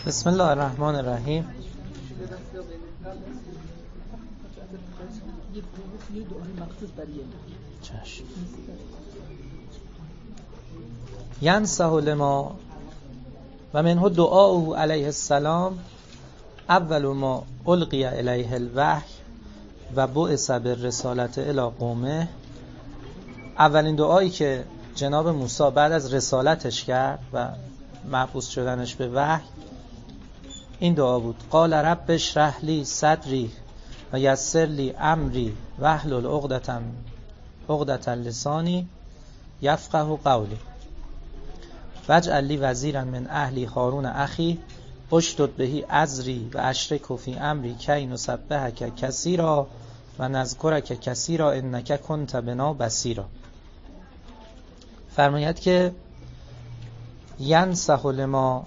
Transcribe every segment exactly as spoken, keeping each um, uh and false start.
بسم الله الرحمن الرحیم. ینصح لما و منه دعاءه علیه السلام اول ما القی الیه الوحی و بعث بالرسالة الی قومه. اولین دعایی که جناب موسی بعد از رسالتش کرد و مبعوث شدنش به وحی این دعا بود: قال رب اشرح لی صدری و یسر لی امری واحلل عقدة عقدة لسانی یفقهوا قولی واجعل لی وزیرا من اهلی هارون اخی اشدد به ازری و اشرکه فی امری کی نسبحک کثیرا و نذکرک کثیرا انک کنت بنا بصیرا. فرماید که ینصح لما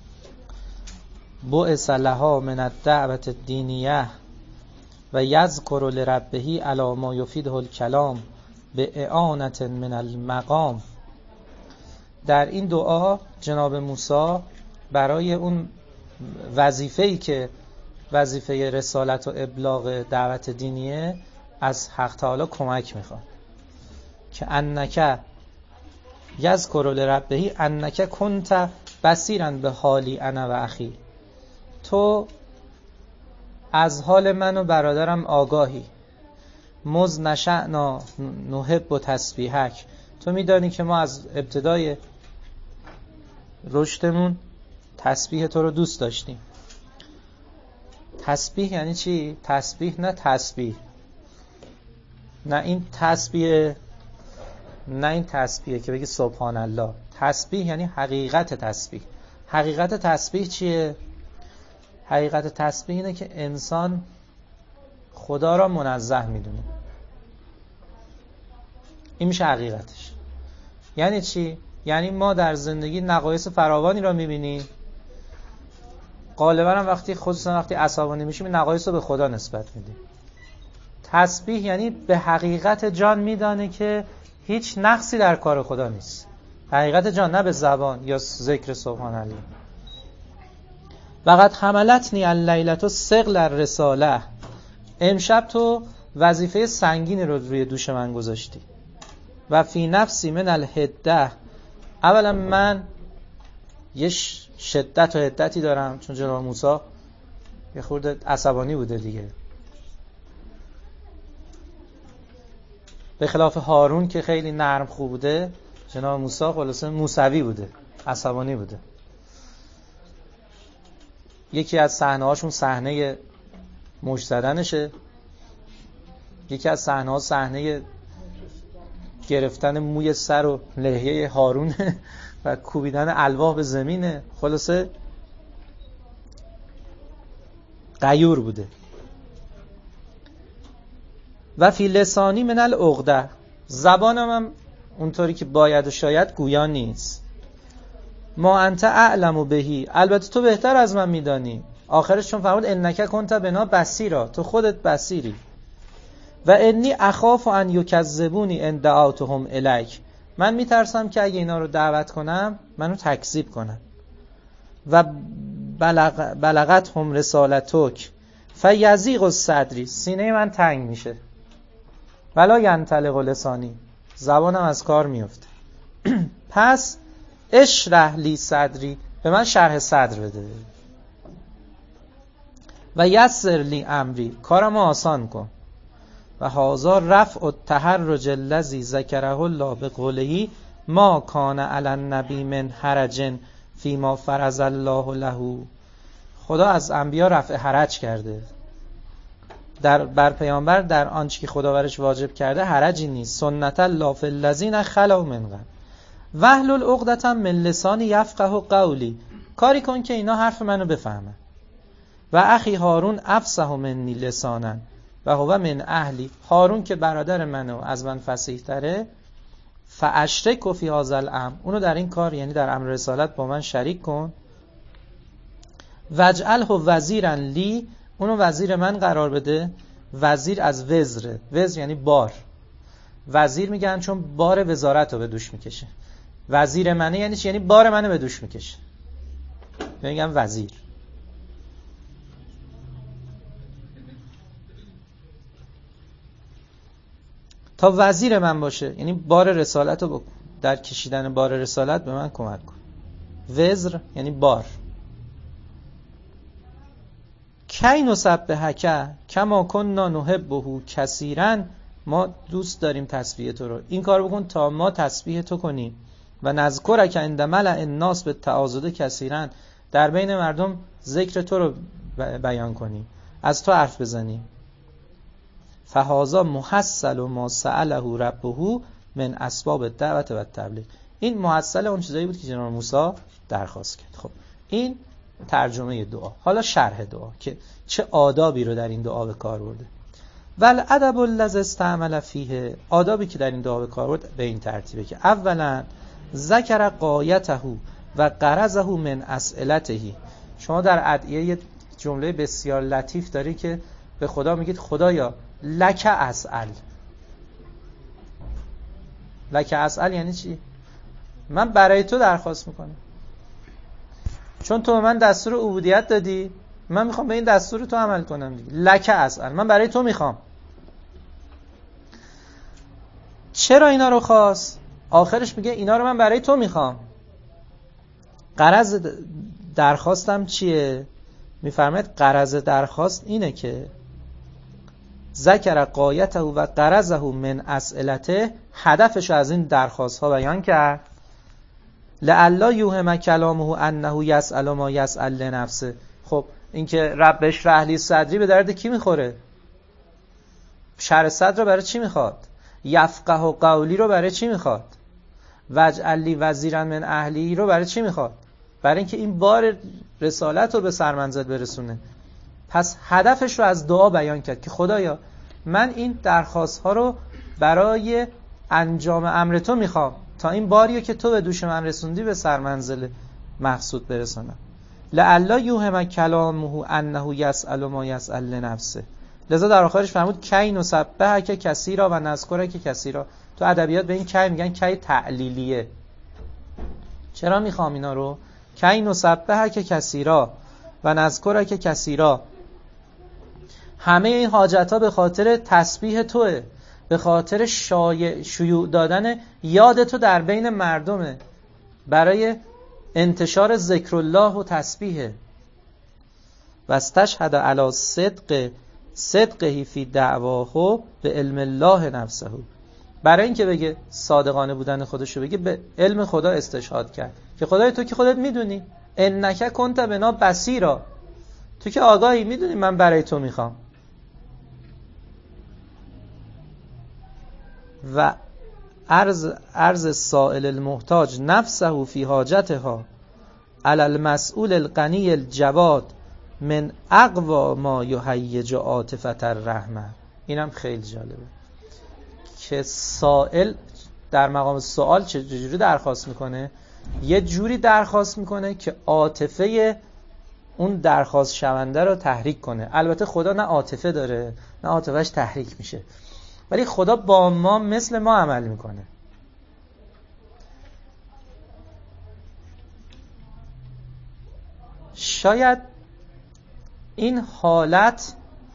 بعث لها من الدعوة الدینیه و یذکر لربه علی ما یفیده الکلام به اعانة من المقام. در این دعا جناب موسی برای اون وظیفه‌ای که وظیفه رسالت و ابلاغ دعوت دینیه از حق تعالی کمک میخواد که انک یذکر لربه انک کنت بصیرا به حالی انا و اخی، تو از حال من و برادرم آگاهی. مذ نشأنا نحب تسبیحک، تو میدانی که ما از ابتدای رشدمون تسبیح تو رو دوست داشتیم. تسبیح یعنی چی؟ تسبیح نه تسبیح، نه این تسبیح، نه این تسبیحه که بگی سبحان الله. تسبیح یعنی حقیقت تسبیح. حقیقت تسبیح چیه؟ حقیقت تسبیح اینه که انسان خدا را منزه میدونه. این میشه حقیقتش. یعنی چی؟ یعنی ما در زندگی نقایص فراوانی را میبینیم، غالبا هم وقتی خصوصا وقتی عصبانی میشیم این نقایص رو به خدا نسبت میدیم. تسبیح یعنی به حقیقت جان میدانه که هیچ نقصی در کار خدا نیست. حقیقت جان، نه به زبان یا ذکر سبحان الله. وقد حملتنی اللیلة ثقل الرساله، امشب تو وظیفه سنگینی رو روی دوش من گذاشتی. و فی نفسی من الحده، اولا من یه شدت و حدتی دارم، چون جناب موسی یه خورده عصبانی بوده دیگه، به خلاف هارون که خیلی نرم خوب بوده. جناب موسی خلاصه موسوی بوده، عصبانی بوده. یکی از صحنه هاشون صحنه مشت زدنشه، یکی از صحنه ها صحنه گرفتن موی سر و لحیه هارونه و کوبیدن الواح به زمینه. خلاصه غیور بوده. و فی لسانی من العقده، زبانم هم اونطوری که باید و شاید گویا نیست. ما انت اعلم بهی، البته تو بهتر از من میدانی. آخرش چون فرمود انک کنت بنا بصیرا، تو خودت بصیری. و انی اخاف ان یکذبونی ان دعوتهم الیک، من میترسم که اگه اینا رو دعوت کنم منو تکذیب کنن. و بلغ بلغتهم رسالتک فیضیق الصدر، سینه من تنگ میشه. ولا ینطلق لسانی، زبانم از کار میفته. پس اشرح لی صدری، به من شرح صدر بده. و یسر لی امری، کارمو آسان کن. و هذا رفع التحرج الذی ذکره الله بقوله ما کان علی النبی من حرج فیما فرض الله له. خدا از انبیا رفع حرج کرده در بر پیامبر در آنچه که خدا برش واجب کرده حرجی نیست. سنت الله فی الذین خلوا من قبل واحلل عقدة من لسانی یفقهوا قولی، کاری کن که اینا حرف منو بفهمن. و اخی هارون افصح منی لسانا و هو من اهلی، هارون که برادر منو از من فصیح تره، فاشرک فی هذا الامر، اونو در این کار یعنی در امر رسالت با من شریک کن. واجعله وزیرا لی، اونو وزیر من قرار بده. وزیر از وزر، وزر یعنی بار. وزیر میگن چون بار وزارت رو به دوش میکشه. وزیر منه یعنی چی؟ یعنی بار منو به دوش میکشه، میگن وزیر. تا وزیر من باشه، یعنی بار رسالت رو در کشیدن بار رسالت به من کمک کن. وزر یعنی بار. کی نسبحک کما کنا نحبه کثیرا، ما دوست داریم تسبیح تو رو، این کار بکن تا ما تسبیح تو کنیم. و نذکرک عند ملأ الناس بالتعاضد کثیرا، در بین مردم ذکر تو رو بیان کنیم، از تو حرف بزنیم. فهذا محصل ما سأله ربه من اسباب الدعوت و التبلیغ، این محصل اون چیزایی بود که جناب موسی درخواست کرد. خب این ترجمه دعا. حالا شرح دعا که چه آدابی رو در این دعا به کار برده. والادب الذی استعمل فیه، آدابی که در این دعا به کار برد به این ترتیبه که اولا ذکر غایته و غرضه من اسئلته. شما در ادعیه یه جمله بسیار لطیف داری که به خدا میگید خدایا لک اسئل. لک اسئل یعنی چی؟ من برای تو درخواست میکنم، چون تو به من دستور عبودیت دادی، من میخوام به این دستور تو عمل کنم دیگه. لک اسئل، من برای تو میخوام. چرا اینا رو خواست؟ آخرش میگه اینا رو من برای تو میخوام. غرض درخواستم چیه؟ میفرماید غرض درخواست اینه که ذکر غایته و غرضه من اسئلته، هدفش از این درخواست ها بیان کرد. لعلا یوهم کلامه انه یسأل ما یسأل لنفسه. خب این که رب اشرح لی صدری به درد کی میخوره؟ شرح صدر رو برای چی میخواد؟ یفقه و قولی رو برای چی میخواد؟ واجعل لی وزیرا من اهلی رو برای چی میخواد؟ برای اینکه این بار رسالت رو به سرمنزل برسونه. پس هدفش رو از دعا بیان کرد که خدایا من این درخواست ها رو برای انجام امر تو میخوام تا این باریو که تو به دوش من رسوندی به سرمنزل مقصود برسونم. لعلا یوهم کلامه انه یسأل ما یسأل لنفسه. لذا در آخرش فرمود کی نسبحک کثیرا و نذکرک کثیرا. تو ادبیات به این کی میگن کی تعلیلیه. چرا میخوام اینا رو؟ کی نسبحک کثیرا و نذکرک کثیرا، همه این حاجت ها به خاطر تسبیح توه، به خاطر شایع شیوع دادن یاد تو در بین مردمه، برای انتشار ذکر الله و تسبیحه. و استشهد علی صدق صدقه فی دعواه به علم الله نفسه، برای اینکه بگه صادقانه بودن خودشو بگه به علم خدا استشهاد کرد که خدای تو که خودت میدونی، انک کنت بنا بصیرا، تو که آگاهی، میدونی من برای تو میخوام. و عرض عرض سائل المحتاج نفسه فی حاجتها علی المسئول الغنی الجواد من اقوا ما یهیج عاطفه الرحمه. اینم خیلی جالبه که سائل در مقام سوال چه جوری درخواست میکنه؟ یه جوری درخواست میکنه که عاطفه اون درخواست شونده رو تحریک کنه. البته خدا نه عاطفه داره نه عاطفهش تحریک میشه، ولی خدا با ما مثل ما عمل میکنه. شاید این حالت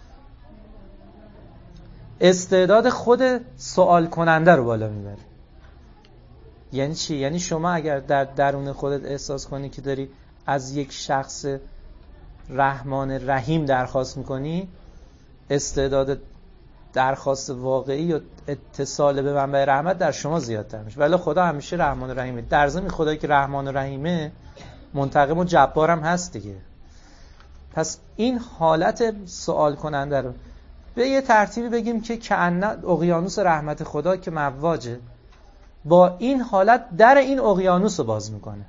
استعداد خود سوال کننده رو بالا میبره. یعنی چی؟ یعنی شما اگر در درون خودت احساس کنی که داری از یک شخص رحمان رحیم درخواست میکنی، استعداد درخواست واقعی و اتصال به منبع رحمت در شما زیادتر میشه. ولی خدا همیشه رحمان و رحیمه. در ضمن خدایی که رحمان و رحیمه منتقم و جبار هم هست دیگه. پس این حالت سوال کننده رو به یه ترتیبی بگیم که کأن اقیانوس رحمت خدا که مواجه، با این حالت در این اقیانوس رو باز میکنه.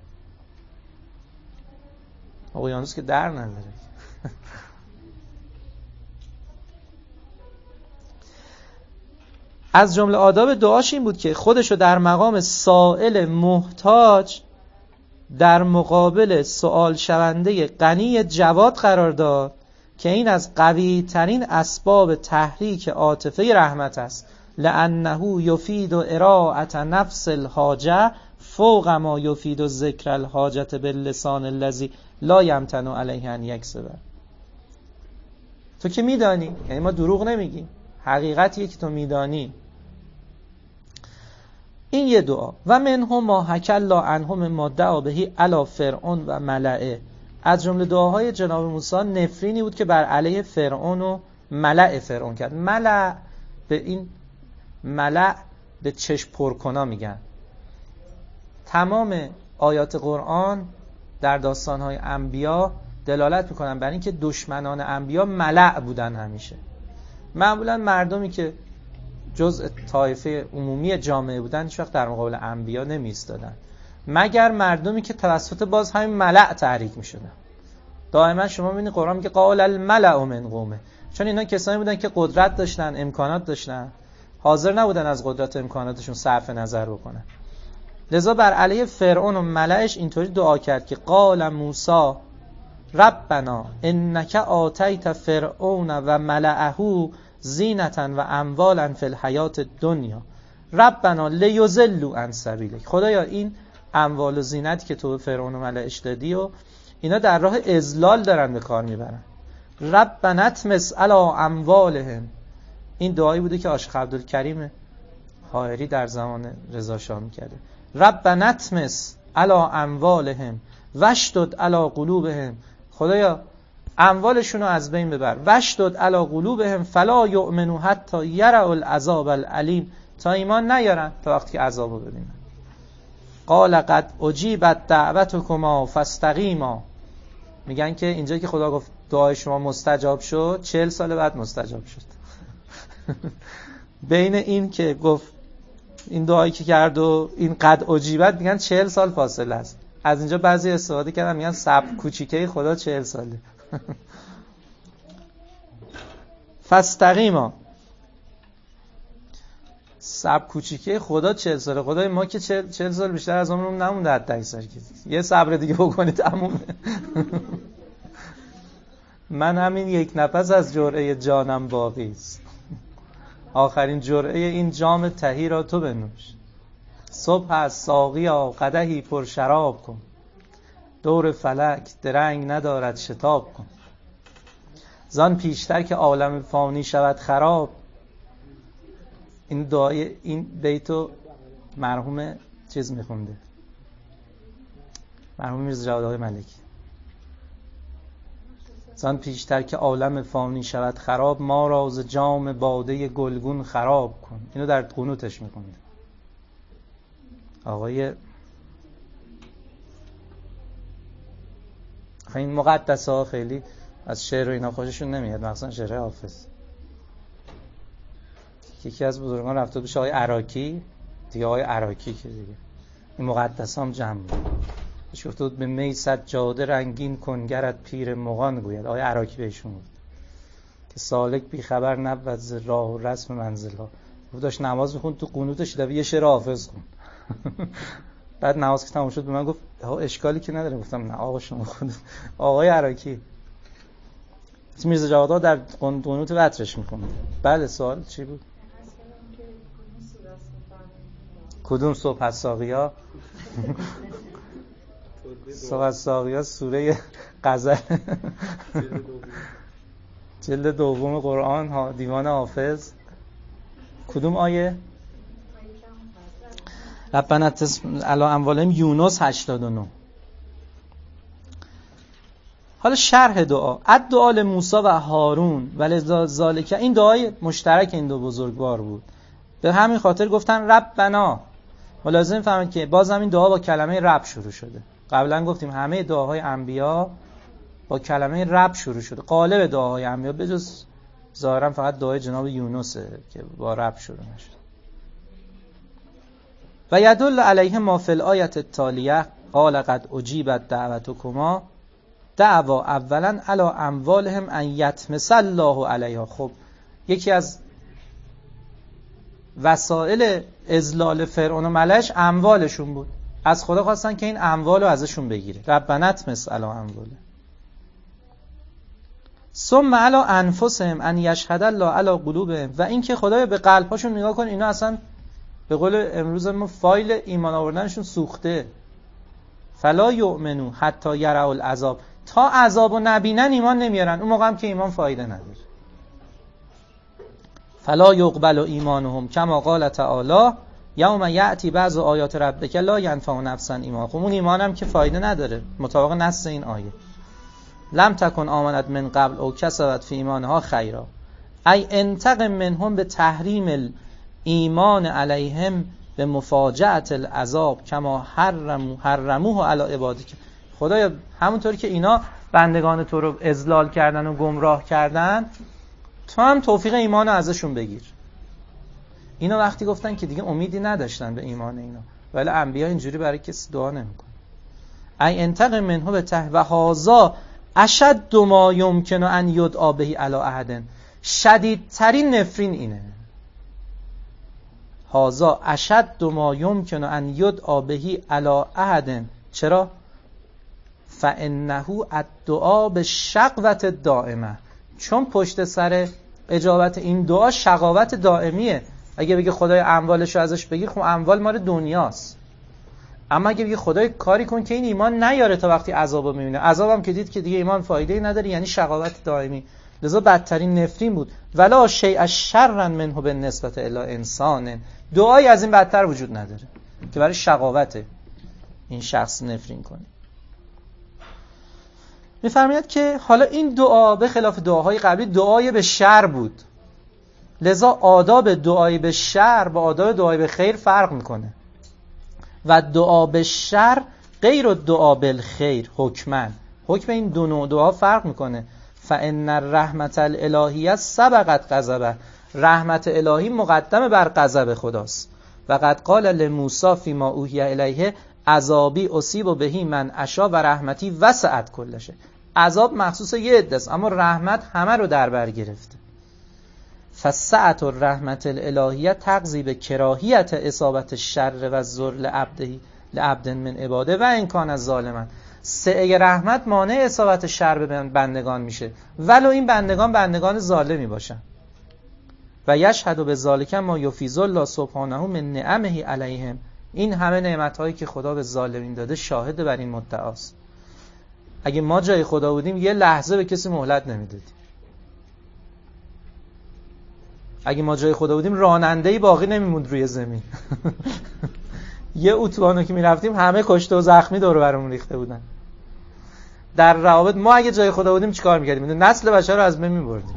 اقیانوس که در نداره. از جمله آداب دعاش این بود که خودشو در مقام سائل محتاج در مقابل سوال شونده غنی جواد قرار داد که این از قوی ترین اسباب تحریک عاطفه رحمت است. لأنه یفید اراعة نفس الحاجه فوق ما یفید ذکر الحاجه باللسان الذی لا یمتنع علیه ان یکذب. تو که میدانی، یعنی ما دروغ نمیگیم، حقیقتیه که تو میدانی این یه دعا. و منهم ما حکی الله عنهم ما دعا بهی علی فرعون و ملئه. از جمله دعاهای جناب موسی نفرینی بود که بر علیه فرعون و ملأ فرعون کرد. ملأ به این ملأ به چشم پرکنا میگن. تمام آیات قرآن در داستانهای انبیا دلالت میکنن بر اینکه دشمنان انبیا ملأ بودن همیشه. معمولا مردمی که جزء طایفه عمومی جامعه بودن هیچ وقت در مقابل انبیا نمی ایستادن، مگر مردمی که توسط باز همین ملأ تحریک میشدن. دائما شما میبینید قرآن میگه قال الملأ من قومه، چون اینا کسانی بودن که قدرت داشتن، امکانات داشتن، حاضر نبودن از قدرت و امکاناتشون صرف نظر بکنن. لذا بر علیه فرعون و ملأش اینطوری دعا کرد که قال موسی ربنا انک آتیت فرعون و ملأه زینتا و اموالا فی الحیات الدنیا ربنا لیضلوا عن سبیلک. خدایا این اموال و زینتی که تو فرعون و ملأش دادی و اینا در راه اضلال دارن به کار میبرن. ربنا اطمس علی اموالهم. این دعایی بوده که عاشق عبدالکریم حائری در زمان رضا شاه میکرده. ربنا اطمس علی اموالهم واشدد علی قلوبهم. خدایا اموالشون رو از بین ببر. واشدد علی قلوبهم فلا یؤمنوا حتی یروا العذاب العلیم. تا ایمان نیارن تا وقتی که عذابو ببینن. قال قد اجیبت دعوتکما فاستقیما. میگن که اینجا که خدا گفت دعای شما مستجاب شد، چهل سال بعد مستجاب شد. بین این که گفت این دعایی که کرد و این قد اجیبت میگن چهل سال فاصله است. از اینجا بعضی استفاده کردن میگن صبر کوچیکه خدا چهل ساله. فاستقیما. صبر کوچیکه خدا چهل ساله. خدای ما که چهل سال بیشتر از عمرمون نمونده، حتی اکثر یه صبر دیگه بکنید تمومه. من همین یک نفس از جرعه جانم باقی است. آخرین جرعه این جام تهی را تو بنوش. صبح از ساقیا قدحی پر شراب کن. دور فلک درنگ ندارد شتاب کن. زان پیشتر که عالم فانی شود خراب. این دعای این بیتو مرحوم چیز میخونده، مرحوم میرزا جواد آقای ملکی. زان پیشتر که عالم فانی شود خراب، ما را ز جام باده گلگون خراب کن. اینو در قنوتش میخونده آقای این مقدسه ها. خیلی از شعر و اینا خوششون نمیاد، مخصوصا شعر حافظ. یکی از بزرگان رفته بشه آقای عراکی دیگه، آقای عراکی که دیگه این مقدسه هم جمع بود. شفته بود به می سجاده رنگین کنگرت پیر مغان گوید. آقای عراکی بهشون بود که سالک بی خبر نبود ز راه و رسم منزل ها. داشت نماز میخوند، تو قنوتش دفعه یه شعر حافظ خوند. بعد نماز که تموم شد به من گفت ها اشکالی که نداره. گفتم نه آقا شما خود آقای عراکی. میرزا جواد در قنوت وترش میخوند. بله سوال چی بود؟ کدوم صبح از ساقیا؟ صبح از ساقیا سوره غزل جلد دوم قرآن دیوان حافظ. کدوم آیه؟ ربنا اطمس علی اموالهم یونس هشتاد و نه. حالا شرح دعا. الدعا لموسی و هارون ولذالک. این دعای مشترک این دو بزرگوار بود، به همین خاطر گفتن ربنا. ما لازم فهمید که باز هم این دعا با کلمه رب شروع شده. قبلا گفتیم همه دعاهای انبیا با کلمه رب شروع شده. قالب دعاهای انبیا به جز ظاهرا فقط دعای جناب یونسه که با رب شروع نشد. و یدل علیه ما فی الآیه التالیه قال قد اجیبت دعوتکما دعوا اولا علی اموالهم ان یطمس الله علیها. خب یکی از وسایل اذلال فرعون و ملأش اموالشون بود. از خدا خواستن که این اموالو ازشون بگیره. ربنا اطمس علی اموالهم. ثم علی انفسهم ان یشهد الله علی قلوبهم. و این که خدایا به قلب‌هاشون نگاه کن، اینا اصلا به قول امروز ما فایل ایمان آوردنشون سوخته. فلا یؤمنوا حتی یروا العذاب. تا عذابو نبینن ایمان نمیارن. اون موقع هم که ایمان فایده نداره. فلا یقبل ایمانهم کما قال تعالی یوم یأتی بعض آیات ربک لا ینفع نفسا ایمان. خب اون ایمان هم که فایده نداره مطابق نص این آیه. لم تکن آمنت من قبل او کسبت فی ایمانها خیرا ای انتقم منهم به تحریم ایمان علیهم به مفاجأت العذاب کما حرمو حرموه علی عبادک. خدایا همونطور که اینا بندگان تو رو اضلال کردن و گمراه کردن، تو هم توفیق ایمان رو ازشون بگیر. اینا وقتی گفتن که دیگه امیدی نداشتن به ایمان اینا، ولی انبیا اینجوری برای کسی دعا نمیکنن. ای انتقم منه به ته و هازا اشد ما یمکن ان یدعا به علی احد. شدیدترین نفرین اینه. هازا اشد ما یمکن ان یدعا به علی احد. چرا؟ فانه الدعاء بالشقوة الدائمه. چون پشت سر اجابت این دعا شقاوت دائمیه. اگه بگه خدای اموالشو ازش بگیر، خب اموال مال دنیاست. اما اگه بگه خدای کاری کن که این ایمان نیاره تا وقتی عذابو میبینه، عذابم که دید که دیگه ایمان فایده نداره، یعنی شقاوت دائمی. لذا بدترین نفرین بود. ولا شیء شرا منه بالنسبه الی انسان. دعایی از این بدتر وجود نداره که برای شقاوت این شخص نفرین کنه. می‌فرماید که حالا این دعا به خلاف دعاهای قبلی دعای به شر بود. لذا آداب دعای به شر با آداب دعای به خیر فرق میکنه و دعا به شر غیر الدعا بالخیر حکمن. حکم این دو نوع دعا فرق میکنه. فان الرحمت الالهیه سبقت غضبه. رحمت الهی مقدم بر غضب خداست. و قد قال لموسی فیما اوحی الیه عذابی اصیب بهی من اشا و رحمتی وسعت کل شیء. عذاب مخصوص یه عده است، اما رحمت همه رو در بر گرفته. فسعت الرحمت الالهیه تقضی به کراهیت اصابت الشر و الضر لعبده لعبد من عباده و ان کان ظالما. سعه رحمت مانع اصابت شر به بندگان میشه ولو این بندگان بندگان ظالمی باشن. و یشهد به ذالک ما یفیض الله سبحانه من نعمه علیهم. این همه نعمت‌هایی که خدا به ظالمین داده شاهد بر این مدعاست. اگه ما جای خدا بودیم یه لحظه به کسی مهلت نمیدادیم. اگه ما جای خدا بودیم راننده‌ای باقی نمیموند روی زمین. یه اتوبانو که میرفتیم همه کشته و زخمی دور و برمون ریخته بودن. در روابط ما اگه جای خدا بودیم چیکار می‌کردیم؟ نسل بشر رو از بین می‌بردیم.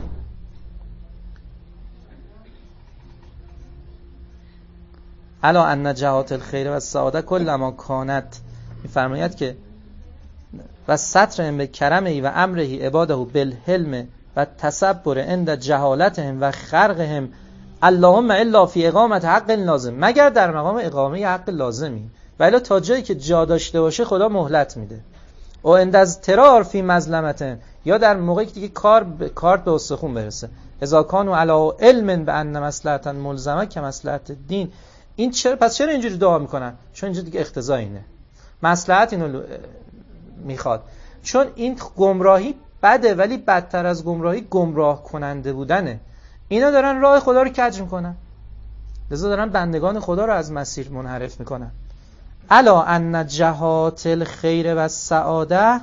الا ان جهات الخیر و السعاده کلما کانت. می‌فرماید که و سترهم به کرمه و امره عباده بالحلم و تصبر عند جهالتهم و خرقهم اللهم الا فی اقامت حق لازم. مگر در مقام اقامه حق لازمی، ولی تا جایی که جا داشته باشه خدا مهلت میده. و عند از ترار فی مظلمتهم، یا در موقعی که دیگه کار ب... کارت به استخون برسه. اذا کانوا علی علم بان مصلحتا ملزمه که مصلحت دین. این چرا پس چرا اینجوری دعا میکنن؟ چون اینجوری دیگه اقتضا اینه، مصلحت اینو میخواد. چون این گمراهی بده، ولی بدتر از گمراهی گمراه کننده بودنه. اینا دارن راه خدا رو کج میکنن، لذا دارن بندگان خدا رو از مسیر منحرف میکنن. الا ان جهات الخیر و السعاده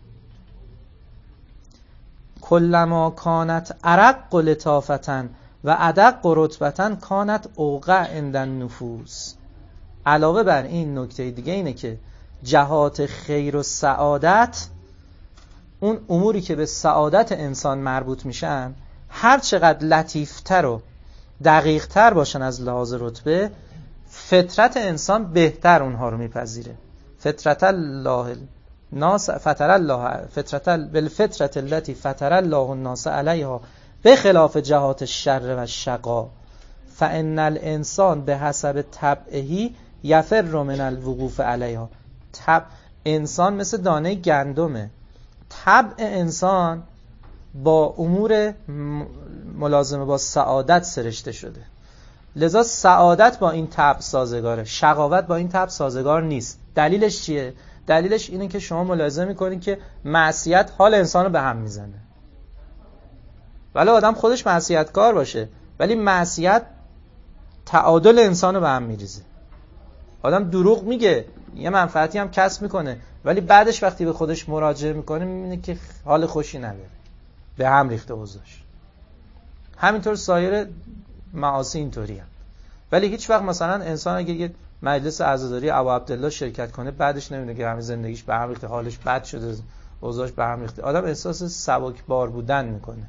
کلما کانت ارق لطافتا و ادق رتبتا کانت اوقع عند النفوس. علاوه بر این نکته دیگه اینه که جهات خیر و سعادت، اون اموری که به سعادت انسان مربوط میشن، هر چقدر لطیفتر و دقیقتر باشن از لحاظ رتبه، فطرت انسان بهتر اونها رو میپذیره. فطرت الله الناس فطر الله فطرت بالفطرت التي فطر الله الناس علیها بخلاف جهات الشر و الشقا فان الانسان به حسب طبعه یفر من الوقوف علیها. طبع انسان مثل دانه گندمه. طبع انسان با امور ملازمه با سعادت سرشته شده، لذا سعادت با این طبع سازگاره، شقاوت با این طبع سازگار نیست. دلیلش چیه؟ دلیلش اینه که شما ملاحظه میکنید که معصیت حال انسان رو به هم میزنه. ولی آدم خودش معصیتکار باشه، ولی معصیت تعادل انسان رو به هم میریزه. آدم دروغ میگه، یه منفعتی هم کسب میکنه، ولی بعدش وقتی به خودش مراجعه میکنه میبینه که حال خوشی نداره، به هم ریخته اوضاعش. همینطور سایر معاصی اینطوری هم. ولی هیچ وقت مثلا انسان اگه یه مجلس عزاداری ابو عبدالله شرکت کنه بعدش نمیدونه که همه زندگیش به هم ریخته، حالش بد شده، اوضاعش به هم ریخته، آدم احساس سبکبار بودن میکنه.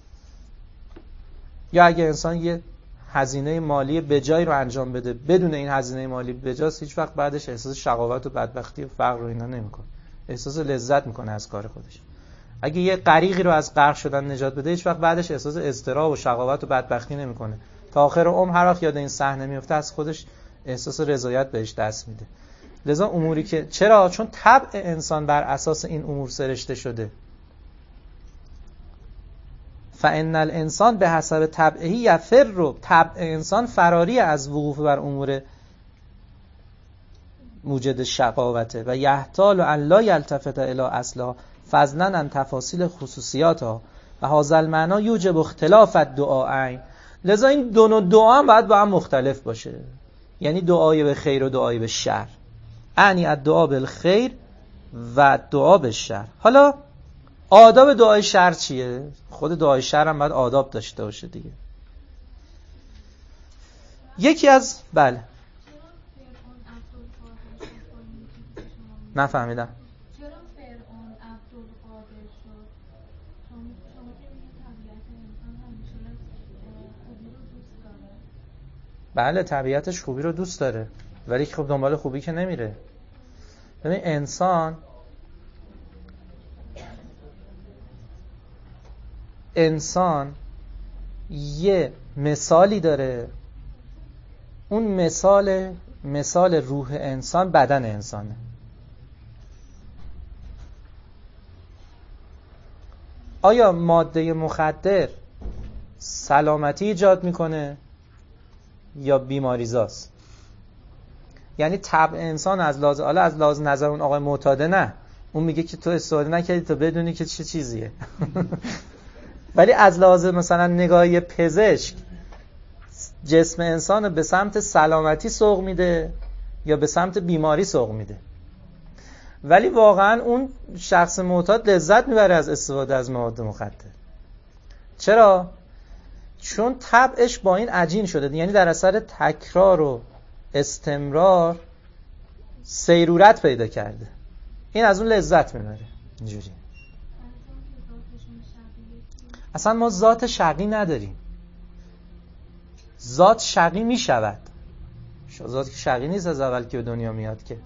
یا اگه انسان یه هزینه مالی بجایی رو انجام بده بدون این هزینه مالی بجاست، هیچ وقت بعدش احساس شقاوت و بدبختی و فقر رو اینا نمیکنه، احساس لذت میکنه از کار خودش. اگه یه غریقی رو از غرق شدن نجات بده هیچ وقت بعدش احساس اضطراب و شقاوت و بدبختی نمیکنه، تا آخر عمر هر وقت یاد این صحنه میفته از خودش احساس رضایت بهش دست میده. لذا اموری که چرا؟ چون طبع انسان بر اساس این امور سرشته شده. فإن الانسان به حسب طبعه یفر، رو طبع انسان فراری از وقوف بر امور موجد شقاوته و یحتال ان لا یلتفت الی اصلها فضلا عن تفاصیل خصوصیاتها و هذا المعنی یوجب اختلاف الدعاءین. لذا این دو نوع دعا هم باید با هم مختلف باشه، یعنی دعای به خیر و دعای به شر، یعنی الدعا بالخیر و دعا به شر. حالا آداب دعای شر چیه؟ خود دعای شر هم باید آداب داشته باشه دیگه. یکی از بله نفهمیدم. چرا فرعون عبدالقادر شد؟ شما شما که میگید طبیعت انسان همیشه خوبی رو دوست داره. بله طبیعتش خوبی رو دوست داره، ولی خب دنبال خوبی که نمیره. ببین انسان انسان یه مثالی داره، اون مثال مثال روح انسان بدن انسانه. آیا ماده مخدر سلامتی ایجاد میکنه یا بیماریزاست؟ یعنی طبع انسان از لحاظ حالا از لحاظ نظر اون آقای معتاده نه، اون میگه که تو استفاده نکردی تا بدونی که چه چیزیه. ولی از لحاظ مثلا نگاهی پزشک جسم انسان به سمت سلامتی سوق میده یا به سمت بیماری سوق میده؟ ولی واقعا اون شخص معتاد لذت میبره از استفاده از مواد مخدر. چرا؟ چون طبعش با این عجین شده، یعنی در اثر تکرار و استمرار سیرورت پیدا کرده، این از اون لذت میبره. اینجوری اصلا ما ذات شقی نداریم، ذات شقی میشود. ذات شقی نیست از اول که به دنیا میاد که.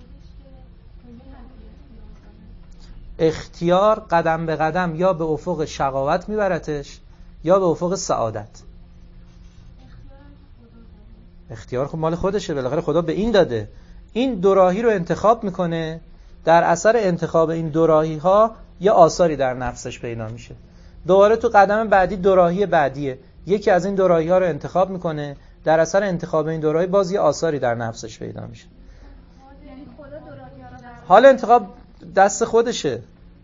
اختیار قدم به قدم یا به افق شقاوت میبرتش یا به افق سعادت. اختیار خب مال خودشه، بالاخره خدا به این داده. این دو راهی رو انتخاب میکنه، در اثر انتخاب این دو راهی ها یه آثاری در نفسش پیدا میشه. دوباره تو قدم بعدی دو راهی بعدیه، یکی از این دو راهی ها رو انتخاب میکنه، در اثر انتخاب این دو راهی باز یه آثاری در نفسش پیدا میشه. حال انتخاب دست خودشه.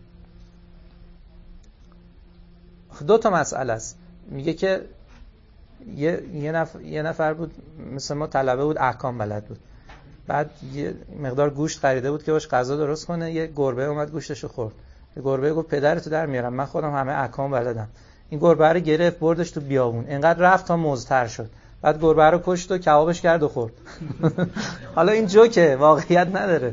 دو تا مسئله است. میگه که یه یه نفر یه نفر بود مثل ما طلبه بود، احکام بلد بود، بعد یه مقدار گوشت خریده بود که باش غذا درست کنه. یه گربه اومد گوشتشو خورد. یه گربه گفت پدرتو در میارم، من خودم همه احکام بلدم. این گربه رو گرفت بردش تو بیابون، اینقدر رفت تا مضطر شد، بعد گربه رو کشت و کبابش کرد و خورد. حالا این جوکه، واقعیت نداره.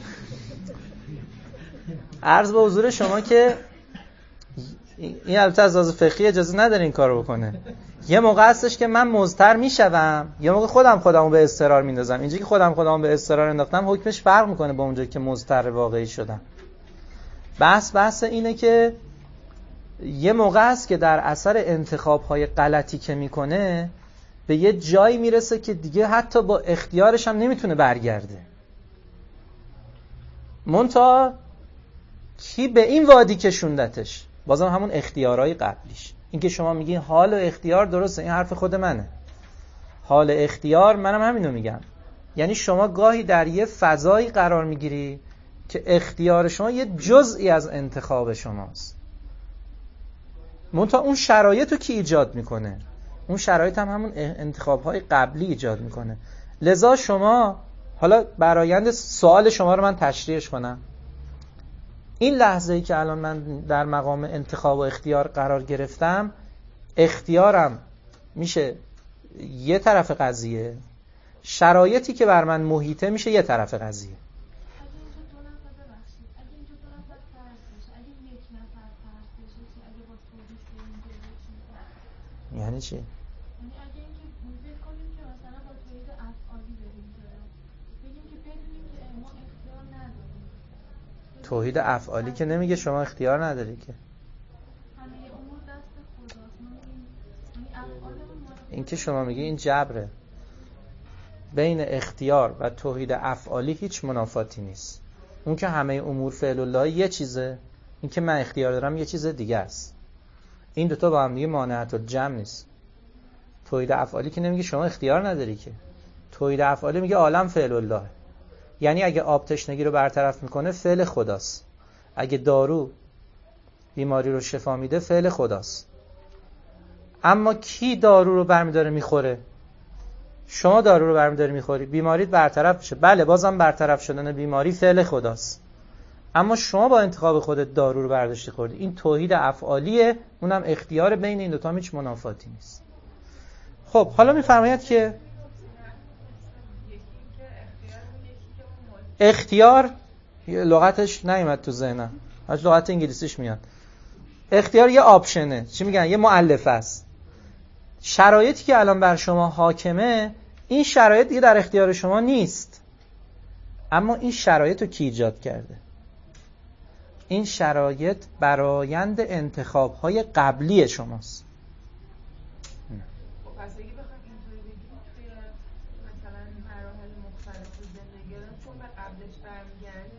عرض به حضور شما که این البته از لحاظ فقهی اجازه نداره این کارو بکنه. یه موقع هستش که من مضطر میشم، یه موقع خودم خودمو به اضطرار میندازم. اینجا که خودم خودمو به اضطرار انداختم حکمش فرق میکنه با اونجایی که مضطر واقعی شدم. بحث بحث اینه که یه موقع هست که در اثر انتخاب‌های غلطی که میکنه به یه جایی میرسه که دیگه حتی با اختیارش هم نمیتونه برگرده. منتها کی به این وادی کشوندتش؟ بازم همون اختیارهای قبلیش. این که شما میگین حال و اختیار درسته، این حرف خود منه. حال اختیار منم همینو میگم. یعنی شما گاهی در یه فضایی قرار میگیری که اختیار شما یه جزئی از انتخاب شماست. منتها اون شرایط رو کی ایجاد میکنه؟ اون شرایط هم همون انتخابهای قبلی ایجاد میکنه. لذا شما حالا برآیند سوال شما رو من تشریحش کنم. این لحظه‌ای که الان من در مقام انتخاب و اختیار قرار گرفتم، اختیارم میشه یه طرف قضیه، شرایطی که بر من محیطه میشه یه طرف قضیه. اگه اینجا دو نفر ببخشید اگه اینجا دو نفر فرض بشه، اگه یک نفر فرض بشه چی؟ اگه با توضیح بریم جلو چی؟ یعنی چی؟ یعنی اگه اینکه فکر کنیم که مثلا با توضیح افعالی بریم جلو، بگیم که بدونیم که ما اختیار نداریم. توحید افعالی که نمیگه شما اختیار نداری که. همه امور دست خداست. ما میگیم یعنی افعالمون ما این که شما میگی این جبره. بین اختیار و توحید افعالی هیچ منافاتی نیست. اون که همه امور فعل الله یه چیزه، این که من اختیار دارم یه چیز دیگه است. این دوتا با هم دیگه مانعت الجمع نیست. توحید افعالی که نمیگه شما اختیار نداری که. توحید افعالی میگه عالم فعل الله. یعنی اگه آب تشنگی رو برطرف میکنه فعل خداست. اگه دارو بیماری رو شفا میده فعل خداست. اما کی دارو رو برمیداره میخوره؟ شما دارو رو برمیداری میخوری، بیماریت برطرف میشه. بله بازم برطرف شدن بیماری فعل خداست، اما شما با انتخاب خودت دارو رو برداشتی خوردی. این توحید افعالیه، اونم اختیار. بین این دوتا هیچ منافاتی نیست. خب حالا میفرماید که اختیار لغتش نیومد تو ذهنم، هاش لغت انگلیسیش میاد. اختیار یه آپشنه، چی میگن؟ یه مؤلفه است. شرایطی که الان بر شما حاکمه، این شرایط دیگه در اختیار شما نیست. اما این شرایط رو کی ایجاد کرده؟ این شرایط برآیند انتخاب‌های قبلی شماست. خب پس اگه بخوام اینطوری بگیم توی مثلا مراحل مختلف زندگی رو چون به قبلش برمیگرده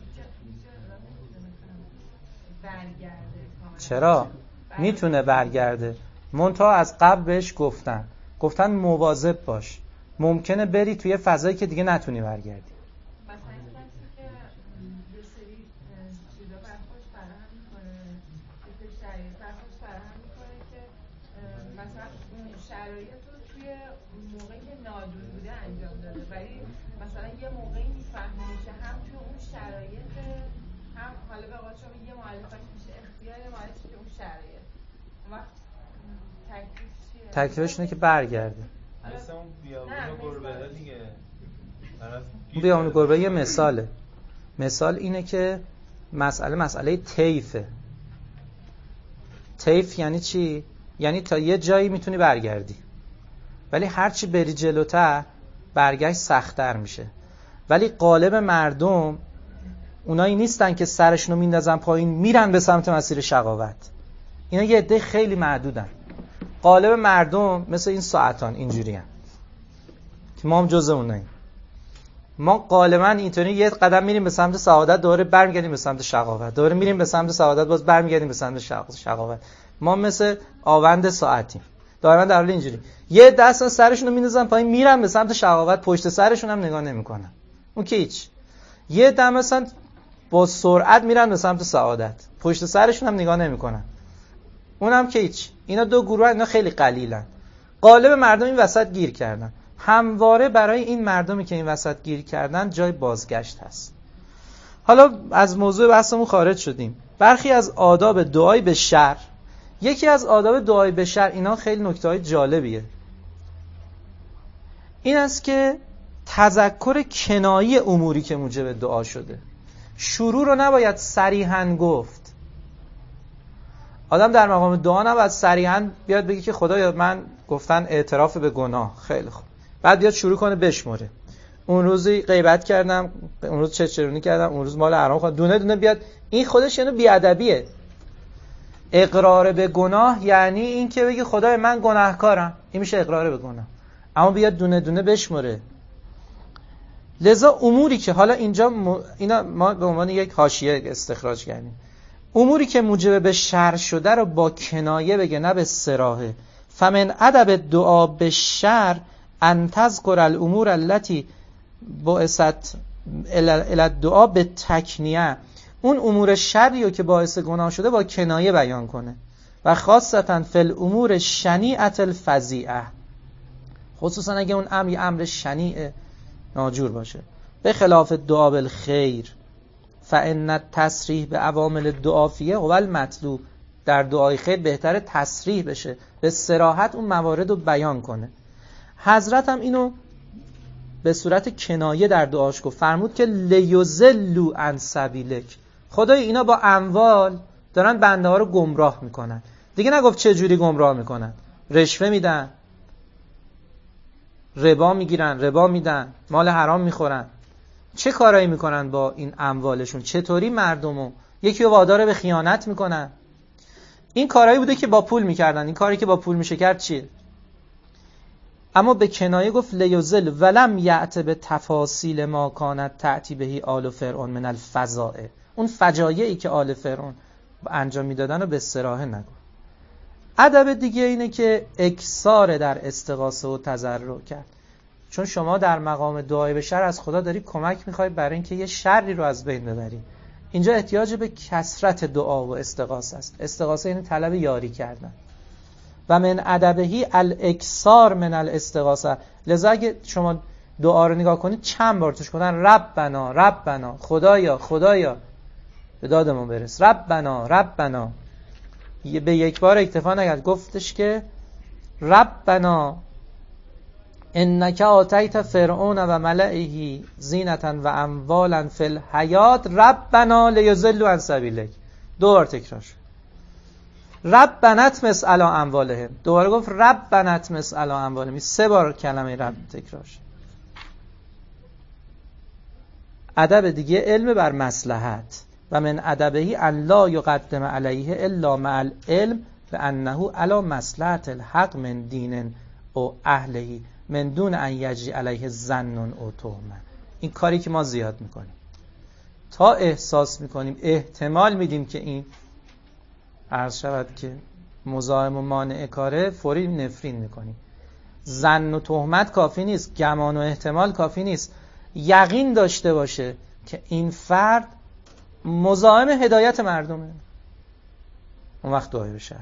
برگرده. چرا؟ میتونه برگرده. منتها از قبل بهش گفتن گفتن مواظب باش، ممکنه بری توی فضایی که دیگه نتونی برگردی. مثلا کسی که یه سری چیزا برخوش فراهم میکنه، یه سری شرایط برخوش فراهم میکنه که مثلا اون شرایط رو توی موقعی که نادون بوده انجام داده، ولی مثلا یه موقعی میفهمه میشه هم توی اون شرایط هم حالا به قول شما یه مؤلفه‌اش میشه اختیار، یه مؤلفه‌اش میشه اون شرایط. وقت تکلیفش اینه که برگرده. مثلا اون بیابون گربه دیگه. اون بیابون گربه یه مثاله. مثال اینه که مسئله مسئله طیفه. طیف یعنی چی؟ یعنی تا یه جایی میتونی برگردی، ولی هرچی بری جلوتر برگشت سخت‌تر میشه. ولی غالب مردم اونایی نیستن که سرشونو میندازن پایین میرن به سمت مسیر شقاوت. اینا یه عده خیلی معدودن. غالب مردم مثل این ساعتان اینجوری هم که ما هم جز اوناییم. ما غالبا اینطوری یه قدم میریم به سمت سعادت، دوباره برمیگردیم به سمت شقاوت، دوباره میریم به سمت سعادت، باز برمیگردیم به سمت شقاوت. ما مثل آوند ساعتیم، دائما در حال اینجوری. یه دست سرشون رو میندازن پایین میرن به سمت شقاوت، پشت سرشون هم نگاه نمیکنن. اون که هیچ. یه دم مثلا با سرعت میرن به سمت سعادت، پشت سرشون هم نگاه نمیکنن. اونم که هیچ. اینا دو گروه، اینا خیلی قلیلن. غالب مردم این وسط گیر کردن. همواره برای این مردمی که این وسط گیر کردن جای بازگشت هست. حالا از موضوع بحثمون خارج شدیم. برخی از آداب دعای به شر. یکی از آداب دعای به شر، اینا خیلی نکته‌های جالبیه. این است که تذکر کنایی اموری که موجب دعا شده. شروع رو نباید صریحاً گفت. آدم در مقام دعا نباید صریحاً بیاد بگه که خدایا من گفتن اعتراف به گناه، خیلی خوب. بعد بیاد شروع کنه بشمره. اون روزی غیبت کردم، اون روز چرچرونی کردم، اون روز مال حرام خوردم، دونه دونه بیاد. این خودش یعنی بیادبیه. اقرار به گناه یعنی این که بگه خدای من گناهکارم، این میشه اقرار به گناه. اما بیاد دونه دونه بشمره. لذا اموری که حالا اینجا م... اینا ما به عنوان یک حاشیه استخراج کردیم. اموری که موجب به شر شده رو با کنایه بگه، نه به صراحه. فمن ادب دعا به شر ان تذکر الامور التي باعثت الی الدعا به تکنیه. اون امور شریو که باعث گناه شده با کنایه بیان کنه. و خاصتا فی الامور شنیعه الفظیعه، خصوصا اگه اون امر امر شنیع ناجور باشه. به خلاف دعا بالخیر فان التصریح به عوامل دعا فیه هو المطلوب. در دعای خیر بهتره تصریح بشه، به صراحت اون موارد رو بیان کنه. حضرت هم اینو به صورت کنایه در دعاش گفت، فرمود که لیضلوا عن سبیلک، خدای اینا با اموال دارن بنده ها رو گمراه میکنن. دیگه نگفت چه جوری گمراه میکنن، رشوه میدن، ربا میگیرن، ربا میدن، مال حرام میخورن، چه کارایی میکنن با این اموالشون، چطوری مردمو، یکی رو وادار به خیانت میکنن. این کارهایی بوده که با پول میکردن. این کاری که با پول میشه کرد چیه؟ اما به کنایه گفت لیضل ولم یأت به تفاصیل ما کانت تأتی بهی آل فرعون من الفظائع، اون فجایعی که آل فرعون انجام میدادن رو به صراحه نگفت. ادب دیگه اینه که اکثار در استغاثه و تضرع کرد، چون شما در مقام دعای به شر از خدا داری کمک میخوای برای اینکه یه شری رو از بین ببری. اینجا احتیاج به کثرت دعا و استغاثه است. استغاثه یعنی طلب یاری کردن. و من ادبهی الاکثار من الاستغاثه. لذا اگه شما دعا رو نگاه کنید چند بار توش کنن ربنا ربنا، خدایا خدایا به دادمون برس، ربنا ربنا. به یک بار اکتفا نکرد، گفتش که ربنا انک آتیت فرعون و ملئه زینة و اموالا فی الحیات ربنا لیضلوا عن سبیلک. دو بار تکرار شد. ربنا اطمس علی اموالهم، دوباره گفت ربنا اطمس علی اموالهم. سه بار کلمه رب تکرار شد. ادب دیگه علم بر مصلحت. و من ادبهی ان لا یقدم علیه الا مع العلم بانه علی مصلحت الحق من دین او اهله من دون ان یجری علیه ظن او تهمه. این کاری که ما زیاد میکنیم، تا احساس میکنیم احتمال میدیم که این عرض شود که مزاحم و مانع کاره، فوری نفرین میکنیم. ظن و تهمت کافی نیست، گمان و احتمال کافی نیست، یقین داشته باشه که این فرد مزاحم هدایت مردمه، اون وقت دعای به شر.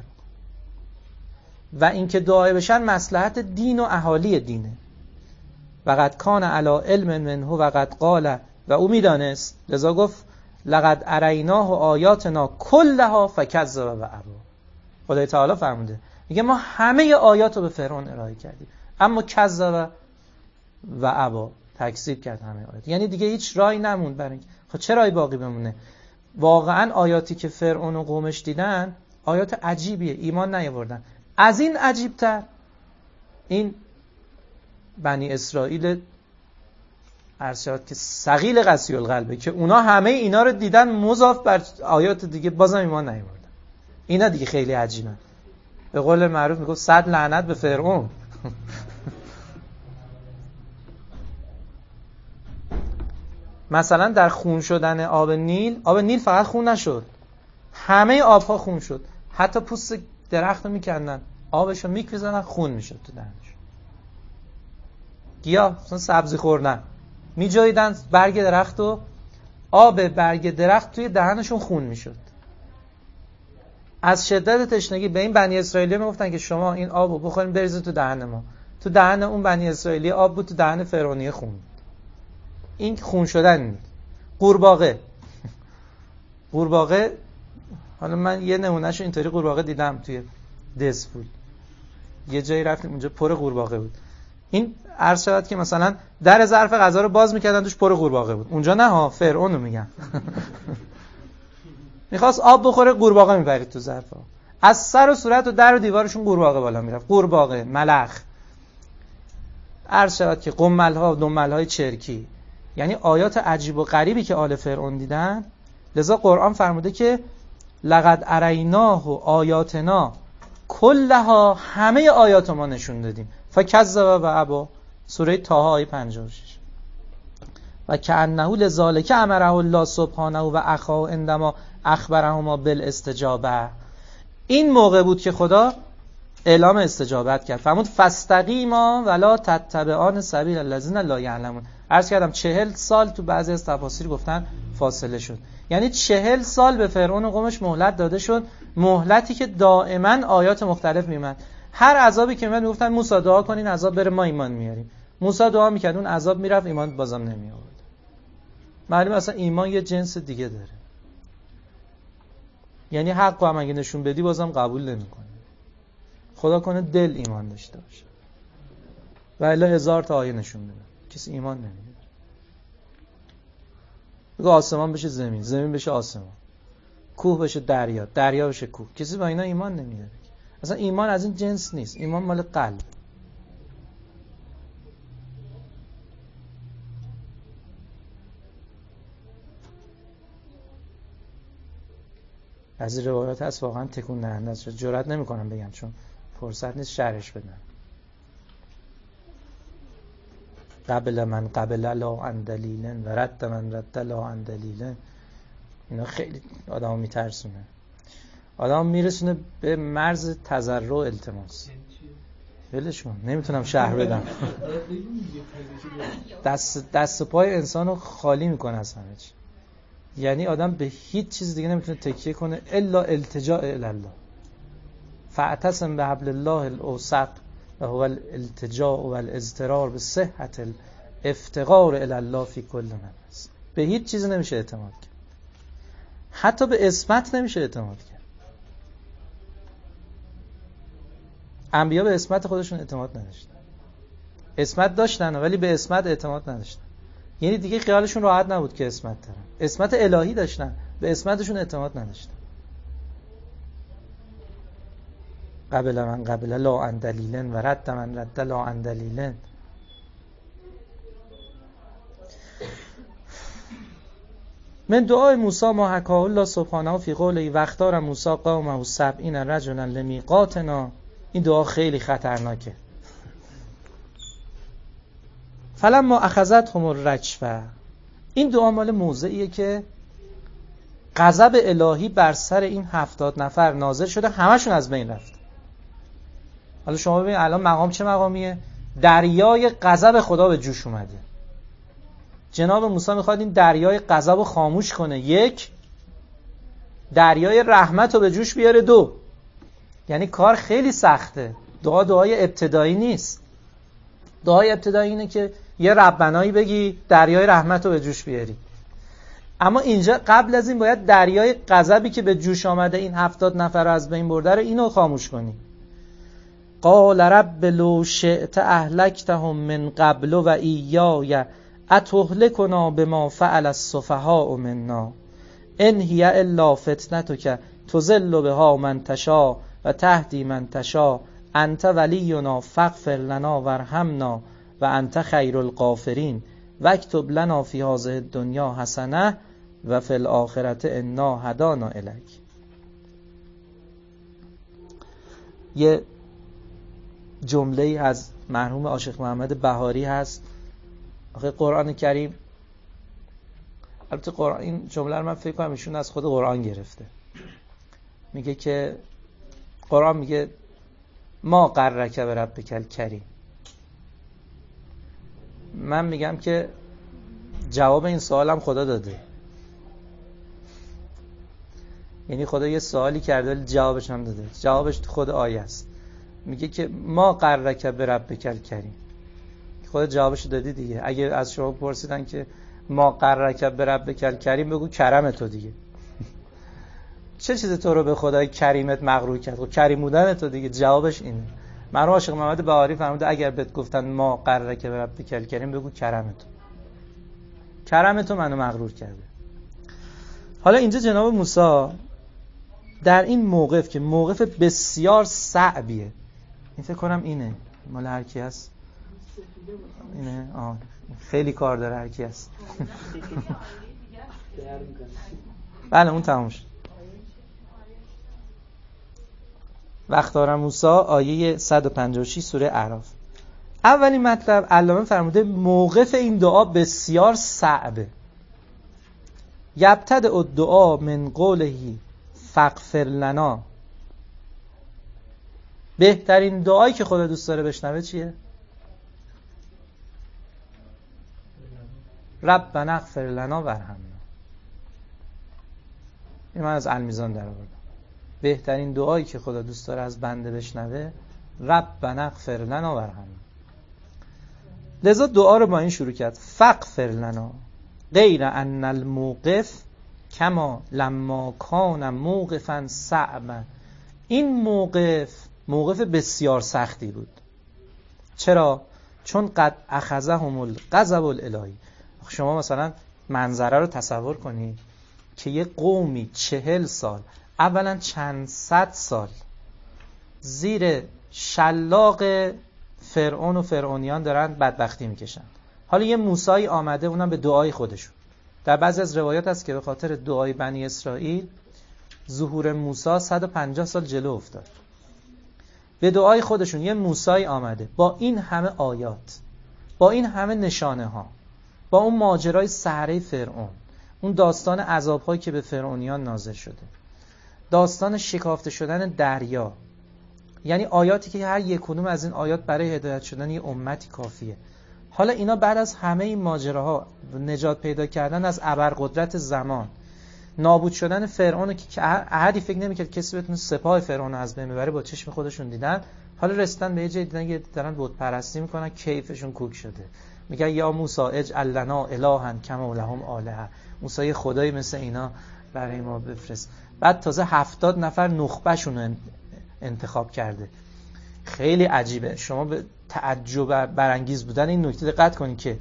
و اینکه دعای به شر مصلحت دین و اهالی دینه. و قد کان علی علم منه و قد قال، و او میدانست، لذا گفت لقد اریناه و آیاتنا کلها فکذب و ابی. خدای تعالی فرموده، میگه ما همه آیات رو به فرعون ارائه کردیم اما کذب و ابی، تکذیب کرد همه آیات. یعنی دیگه هیچ راهی نموند برای اینکه خب چه راهی باقی بمونه؟ واقعا آیاتی که فرعون و قومش دیدن آیات عجیبیه، ایمان نیاوردن. از این عجیبتر این بنی اسرائیل عرض شد که ثقیل قسی القلبه که اونا همه اینا رو دیدن مضاف بر آیات دیگه بازم ایمان نیاوردن. اینا دیگه خیلی عجیبه. به قول معروف میگه صد لعنت به فرعون. مثلا در خون شدن آب نیل، آب نیل فقط خون نشد، همه آبها خون شد. حتی پوست درخت رو میکندن، آبش رو میکویزن، خون میشد تو دهنش. گیاه مثلا سبزی خوردن، میجاییدن برگ درخت و آب برگ درخت توی دهنشون خون میشد. از شدت تشنگی به این بنی اسرائیلی میگفتن که شما این آبو بخورین بریزید تو دهن ما. تو دهن اون بنی اسرائیلی آب بود، تو دهن فرعونی خون. این خون شدن. قورباغه قورباغه حالا من یه نمونهشو اینطوری قورباغه دیدم توی دزفول، یه جایی رفتیم اونجا پر قورباغه بود. این عرض شد که مثلا در ظرف غذا رو باز میکردن توش پر قورباغه بود. اونجا نه ها، فرعون رو میگن. میخواست آب بخوره، قورباغه میپرید تو ظرفا. از سر و صورت و در و دیوارشون قورباغه بالا میرفت. قورباغه، ملخ، عرض شد که قمل ها و دنبل های چرکی. یعنی آیات عجیب و غریبی که آل فرعون دیدن. لذا قرآن فرموده که لقد اریناه و آیاتنا کلها، همه آیات ما نشون دادیم. فکذب و ابی، سوره طه آیه پنجاه و شش. و کأنه لذالک امره الله سبحانه و اخاه عندما اخبرهما بالاستجابه. این موقع بود که خدا اعلام استجابت کرد. فرمود فاستقیما ولا تتبعان سبیل الذین لا یعلمون. عرض کردم چهل سال تو بعضی از تفاسیر گفتن فاصله شد. یعنی چهل سال به فرعون و قومش مهلت داده شد، مهلتی که دائما آیات مختلف میمد. هر عذابی که میاد میگفتن موسی دعا کنین عذاب بره، ما ایمان میاریم. موسی دعا میکرد اون عذاب میرفت، ایمان بازم نمی آورد. معلومه اصلا ایمان یه جنس دیگه داره. یعنی حق هم اگه نشون بدی بازم قبول نمیکنه. خدا کنه دل ایمان داشته باشه. و الا هزار تا آیه نشون بده. کسی ایمان نمیاره. بگو آسمان بشه زمین، زمین بشه آسمان، کوه بشه دریا، دریا بشه کوه، کسی با اینا ایمان نمیاره. اصلا ایمان از این جنس نیست. ایمان مال قلب. از این روایات هست واقعا تکون دهنده است. جرئت نمی‌کنم بگم چون فرصت نیست شرحش بدم. قبل من قبل لا عن دلیل و رد من رد لا عن دلیل. اینا خیلی آدمو میترسونه. آدم میرسونه به مرز تضرع التماس. ولش کن، نمیتونم شرح بدم. دست دست پای انسانو خالی میکنه از همه چی. یعنی آدم به هیچ چیز دیگه نمیتونه تکیه کنه الا التجاء الی الله. فاعتصم بحبل الله الاوثق و هو الالتجاء و الاضطرار به صحت الافتقار الی الله فی کل نفس. به هیچ چیز نمیشه اعتماد کرد. حتی به اسمت نمیشه اعتماد کرد. انبیا به اسمت خودشون اعتماد نداشتن. اسمت داشتن ولی به اسمت اعتماد نداشتن. یعنی دیگه خیالشون راحت نبود که اسمت دارن. اسمت الهی داشتن، به اسمتشون اعتماد نداشتن. قبل من قبل لا عن دلیل و رد من رد لا عن دلیل. من دعای موسی ما حکاه الله سبحانه فی قوله و اختار موسی قومه سبعین رجلا لمیقاتنا. این دعا خیلی خطرناکه. فلما اخذتهم الرجفه. این دعا مال موضعیه که غضب الهی بر سر این هفتاد نفر نازل شده، همشون از بین رفت. حالا شما ببینید الان مقام چه مقامیه؟ دریای غضب خدا به جوش اومده. جناب موسی میخواد این دریای غضب رو خاموش کنه. یک، دریای رحمت رو به جوش بیاره. دو، یعنی کار خیلی سخته. دعا دعای ابتدایی نیست. دعای ابتدایی اینه که یه ربنایی بگی دریای رحمت رو به جوش بیاری. اما اینجا قبل از این باید دریای غضبی که به جوش آمده این هفتاد نفر از بین برده رو اینو خاموش کنی. قال رب لو شئت اهلکتهم من قبل و ایای اتهلکنا بما فعل السفهاء منا ان هی الا فتنتک تضل بها من تشاء و تهدی من تشاء انت ولینا فاغفر لنا وارحمنا و انت خیر الغافرین واکتب لنا فی هذه الدنیا حسنه و فی الاخرة انا هدانا الیک. یه جمله‌ای از مرحوم عاشق محمد بهاری هست. آخه قرآن کریم، البته قرآن این جمله رو من فکر کنم ایشون از خود قرآن گرفته. میگه که قرآن میگه ما غرک بربک الکریم. من میگم که جواب این سوالم خدا داده. یعنی خدا یه سوالی کرده ولی جوابش هم داده. جوابش تو خود آیه است. میگه که ما غرک بربک الکریم. خدا جوابش دادی دیگه. اگه از شما پرسیدن که ما غرک بربک الکریم، بگو کرم تو دیگه. چه چیز تو رو به خدای کریمت مغرور کرد؟ خب کریم بودن تو دیگه. جوابش اینه. مرحوم عاشق محمد بهاری فرموده اگر بهت گفتن ما غرک بربک الکریم، بگو کرم تو. کرم تو منو مغرور کرده. حالا اینجا جناب موسی در این موقف که موقف بسیار صعبیه، این فکر کنم اینه مال هر کی هست اینه. آه خیلی کار داره هر کی هست. بله اون تموم شد. واختار موسی آیه صد و پنجاه و شش سوره اعراف. اولین مطلب علامه فرموده موقف این دعا بسیار صعبه. یبتدئ الدعا من قوله فاغفر لنا. بهترین دعایی که خدا دوست داره بشنوه چیه؟ ربنا اغفر لنا وارحمنا. این من از المیزان در آوردم. بهترین دعایی که خدا دوست داره از بنده بشنوه ربنا اغفر لنا وارحمنا. لذا دعا رو با این شروع کرد فاغفر لنا غیر ان الموقف کما لما کان موقفا صعبا. این موقف موقف بسیار سختی بود. چرا؟ چون قد اخذهم الغضب الالهی. شما مثلا منظره رو تصور کنید که یه قومی چهل سال، اولا چند صد سال زیر شلاق فرعون و فرعونیان دارن بدبختی میکشن. حالا یه موسی آمده، اونم به دعای خودشون. در بعضی از روایات هست که به خاطر دعای بنی اسرائیل ظهور موسی صد و پنجاه سال جلو افتاد. به دعای خودشون یه موسی آمده با این همه آیات، با این همه نشانه ها، با اون ماجرای سحره فرعون، اون داستان عذاب‌هایی که به فرعونیان نازل شده، داستان شکافته شدن دریا، یعنی آیاتی که هر یک کدوم از این آیات برای هدایت شدن یه امتی کافیه. حالا اینا بعد از همه این ماجراها، نجات پیدا کردن از ابرقدرت زمان، نابود شدن فرعون که احدی فکر نمی‌کرد کسی بتونه سپاه فرعون از بین ببره، با چشم خودشون دیدن. حالا رسیدن به یه جای دیدن که دارن بت پرستی میکنن، کیفشون کوک شده. میگن یا موسی اجعل لنا الها کما لهم آلهه، موسی خدایی مثل اینا برای ما بفرست. بعد تازه هفتاد نفر نخبهشون رو انتخاب کرده. خیلی عجیبه. شما به تعجب برانگیز بودن این نکته دقت کنید که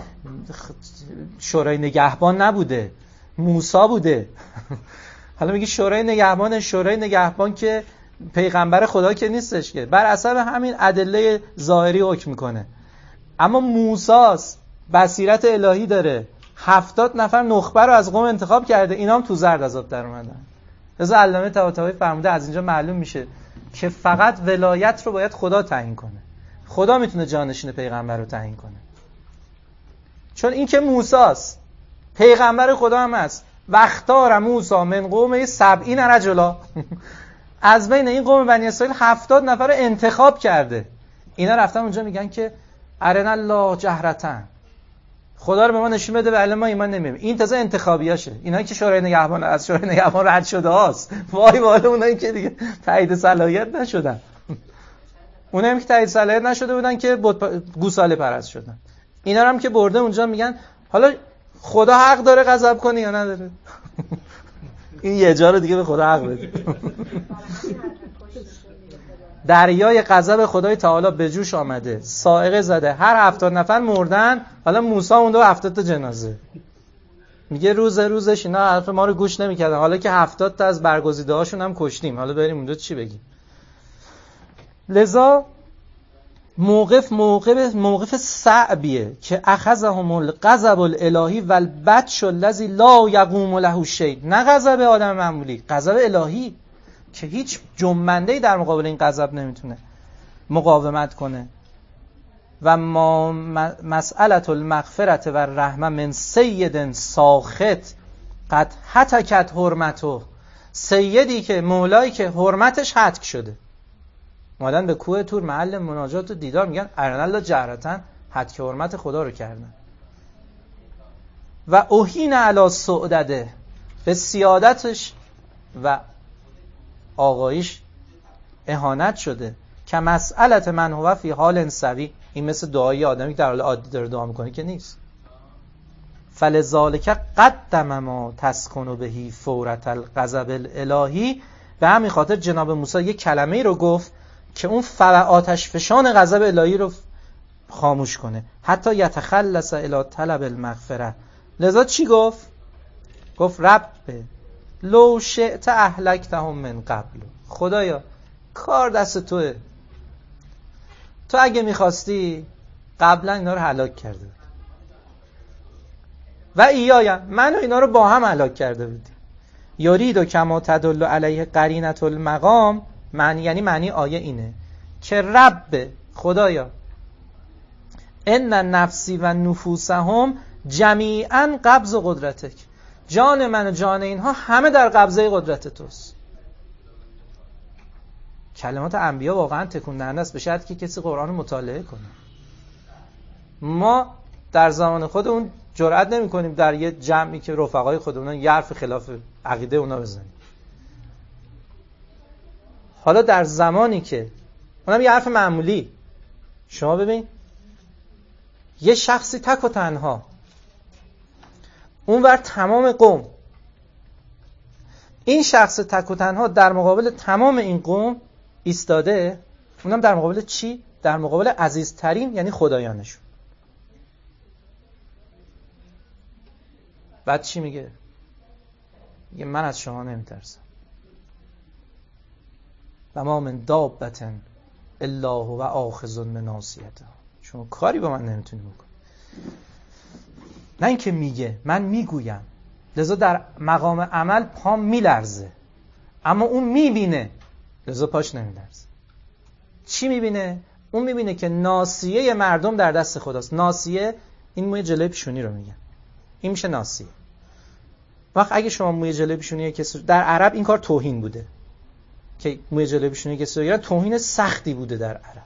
شورای نگهبان نبوده، موسی بوده. حالا میگی شورای نگهبان، شورای نگهبان که پیغمبر خدا که نیستش که، بر اساس همین ادله ظاهری حکم میکنه. اما موسی بصیرت الهی داره، هفتاد نفر نخبه رو از قوم انتخاب کرده، اینا هم تو زرد عذاب در اومدن. لذا علامه طباطبایی فرموده از اینجا معلوم میشه که فقط ولایت رو باید خدا تعیین کنه. خدا میتونه جانشین پیغمبر رو تعیین کنه. چون این که موسی است، پیغمبر خدا هم است. وقتار موسی من قوم سبعین رجلا، از بین این قوم بنی اسرائیل هفتاد نفر رو انتخاب کرده. اینا رفتن اونجا میگن که ارنا الله جهرتن، خدا رو به ما نشون بده، ولی ما ایمان نمیاریم. این تازه انتخابیاشه. اینایی که شورای نگهبان از شورای نگهبان رد شده هاست. وای وای اونایی که دیگه تایید صلاحیت نشدن. اونایی که تایید صلاحیت نشده بودن که گوساله پرست شدن. اینا رو هم که برده اونجا میگن حالا خدا حق داره غضب کنه یا نداره؟ این یه جا رو دیگه به خدا حق بده. دریای غضب خدای تعالی به جوش آمده، صاعقه زده، هر هفتاد نفر مردن. حالا موسی اونده هفتاد تا جنازه. میگه روز روزش اینا حرف ما رو گوش نمیکردن، حالا که هفتاد تا از برگزیده هاشون هم کشتیم، حالا بریم اونجا چی بگیم؟ لذا موقف موقف موقف صعبیه که اخذهم الغضب الالهی والبطش الذی لا یقوم له شیء. نه غضب آدم معمولی، غضب الهی که هیچ جنبنده‌ای در مقابل این غضب نمیتونه مقاومت کنه. و ما مسئله المغفرة و الرحمه من سید ساخط قد هتکت حرمته. سیدی که مولایی که حرمتش هتک شده. مادن به کوه تور محل مناجات و دیدار میگن ارنا الله جهرتن، هتک حرمت خدا رو کردن. و اوهین علی سعدده، به سیادتش و آقایش اهانت شده. که مسئله من هو فی حال سوی، این مثل دعای آدمی که در حال عادی داره دعا میکنه که نیست. فلذالک قدم ما تسکن بهی فورة الغضب الالهی. به همین خاطر جناب موسی یک کلمه‌ای رو گفت که اون آتش فشان غضب الهی رو خاموش کنه. حتی یتخلص الی طلب المغفره. لذا چی گفت؟ گفت رب لو شئت اهلکتهم من قبل. خدایا کار دست توه، تو اگه میخواستی قبلا اینا رو هلاک کرده و ایایم من و اینا رو با هم هلاک کرده بودی. یرید و کما تدل علیه قرینة المقام، معنی یعنی معنی آیه اینه که رب خدایا ان نفسی و نفوسهم جمیعا قبض قدرتک، جان من و جان اینها همه در قبضه قدرت توست. کلمات انبیا واقعا تکون دهنده است، به شرطی که کسی قرآن رو مطالعه کنه. ما در زمان خود اون جرئت نمی کنیم در یه جمعی که رفقای خودمون یه حرف خلاف عقیده اونا بزنیم. حالا در زمانی که اونم یه حرف معمولی، شما ببین یه شخصی تک و تنها، اونور تمام قوم، این شخص تک و تنها در مقابل تمام این قوم ایستاده. اونم در مقابل چی؟ در مقابل عزیزترین یعنی خدایانشون. بعد چی میگه؟ میگه من از شما نمیترسم. و ما من دابة الا هو آخذ بناصیتها. شما کاری با من نمیتونی بکنی. نه اینکه میگه، من میگویم. لذا در مقام عمل پام میلرزه، اما اون میبینه، لذا پاش نمیلرزه. چی میبینه؟ اون میبینه که ناصیه مردم در دست خداست. ناصیه این موی جلوی پیشونی رو میگن، این میشه ناصیه. وقت اگه شما موی جلوی پیشونی کسی، در عرب این کار توهین بوده که موی جلوی پیشونی کسی رو بگیرن، توهین سختی بوده در عرب.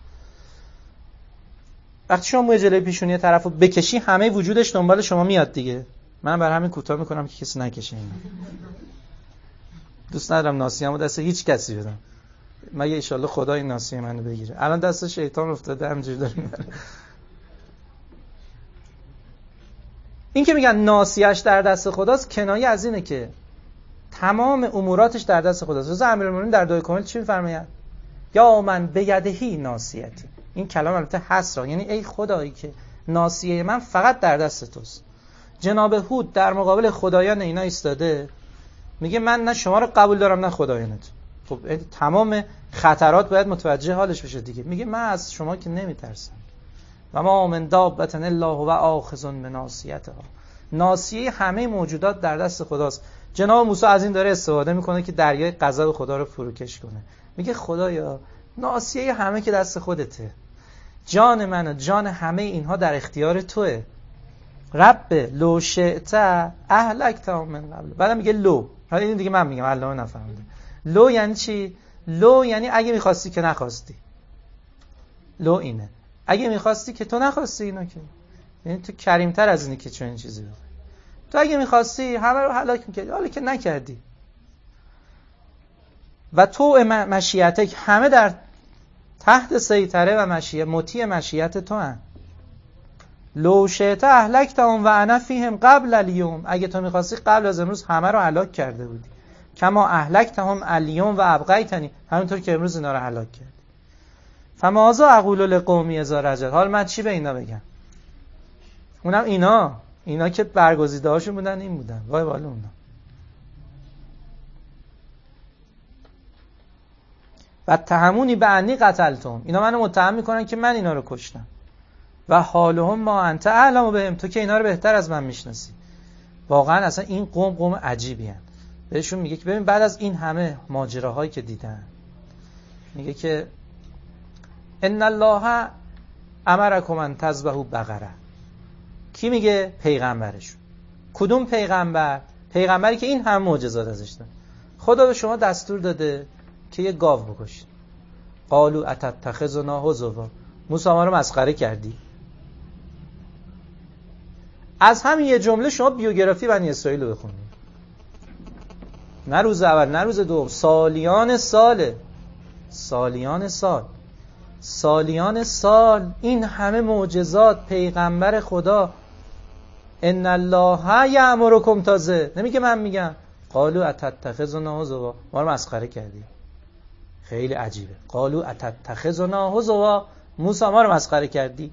وقتی شما موی جلوی پیشونی طرفو بکشی، همه وجودش دنبال شما میاد دیگه. من برای همین کوتاه میکنم که کسی نکشه اینو. دوست ندارم ناصیه‌مو دست هیچ کسی بدم، مگه ان شاءالله خدا این ناصیه منو بگیره. الان دست شیطان افتاده، همینجوری داره میبره. این که میگن ناصیه‌اش در دست خداست، کنایه از اینه که تمام اموراتش در دست خداست. رضا امیرالمومنین در دعای کامل چی میفرماید؟ یا من بیدهی ناصیتی. این کلام البته حسرا، یعنی ای خدایی که ناصیه من فقط در دست توست. جناب هود در مقابل خدایان اینا ایستاده، میگه من نه شما رو قبول دارم نه خدایانت. خب تمام خطرات باید متوجه حالش بشه دیگه. میگه من از شما که نمیترسم. و ما من دابة الا هو آخذ بناصیتها. ناصیه همه موجودات در دست خداست. جناب موسی از این داره استفاده میکنه که دریای غضب خدا رو فروکش کنه. میگه خدایا ناصیه همه که دست خودته، جان من و جان همه اینها در اختیار توئه. رب لو شئت اهلکتهم من قبل. بعدم میگه لو، حالا این دیگه من میگم، علامه نفهمیده. لو یعنی چی؟ لو یعنی اگه میخواستی که نخواستی. لو اینه، اگه میخواستی که تو نخواستی اینا، که یعنی تو کریمتر از اینی که چون این چیزی بخوای. تو اگه میخواستی همه رو هلاک میکردی، حالا که نکردی. و تو مشیتک، همه در تحت سیطره و مشیت مطیع مشیت تو هن. لو شئت اهلکتهم و انا فیهم قبل الیوم. اگه تو میخواستی قبل از امروز همه رو هلاک کرده بودی. کما اهلکتهم الیوم و ابقیتنی، همونطور که امروز اینا رو هلاک کردی. فماذا اقول لقومی اذا رجعوا. حال من چی به اینا بگم؟ اونم اینا اینا که برگزیده هاشون بودن این بودن، وای والا اونا. و تهمونی به انی قتلتم. اینا منو متهم میکنن که من اینا رو کشتم. و حالهم ما انت اعلم بهم. تو که اینا رو بهتر از من میشناسی. واقعا اصلا این قوم قوم عجیبی هن. بهشون میگه که ببین بعد از این همه ماجراهایی که دیدن، میگه که ان الله امرکم ان تذبحوا بقره. کی میگه؟ پیغمبرشون. کدوم پیغمبر؟ پیغمبری که این هم معجزات ازش داره. خدا به شما دستور داده که یه گاو بکشید. قالوا اتتخذنا هزوا. موسی ما رو مسخره کردی. از همین یه جمله شما بیوگرافی بنی اسرائیل رو بخونید. نه روز اول نه روز دوم، سالیان ساله. سالیان سال سالیان سال این همه معجزات، پیغمبر خدا. ان الله یأمرکم، تازه نمیگه من میگم. قالوا اتتخذنا هزوا. ما رو مسخره کردی. خیلی عجیبه. قالوا اتتخذنا هزوا. موسی ما رو مسخره کردی.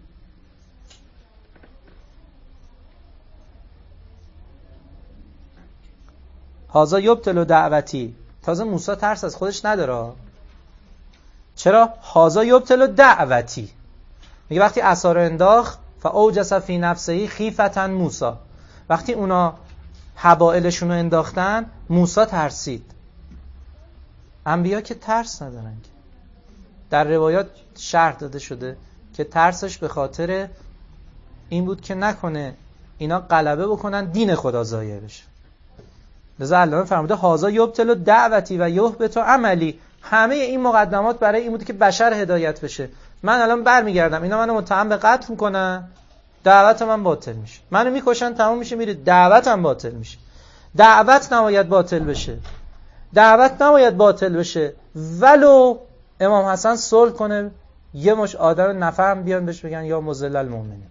هذا یبطل دعوتی. تازه موسی ترس از خودش نداره. چرا؟ هذا یبطل دعوتی. میگه وقتی عصا رو انداخت فاوجس فی نفسه خیفة موسی. وقتی اونا حبائلشون رو انداختن، موسی ترسید. انبیا که ترس ندارن. در روایات شرح داده شده که ترسش به خاطر این بود که نکنه اینا غلبه بکنن دین خدا ضایع بشه. لذا علامه فرموده هذا یبطل دعوتی و یحبط عملی. همه این مقدمات برای این بود که بشر هدایت بشه. من الان برمیگردم اینا منو متهم به قتل میکنن، دعوت من باطل میشه. منو میکشن، تمام میشه، میره، دعوتم باطل میشه. دعوت نباید باطل بشه. دعوت نباید باطل بشه. ولو امام حسن صلح کنه، یه مش آدم نفهم بیان بهش بگن یا مذل المؤمنین.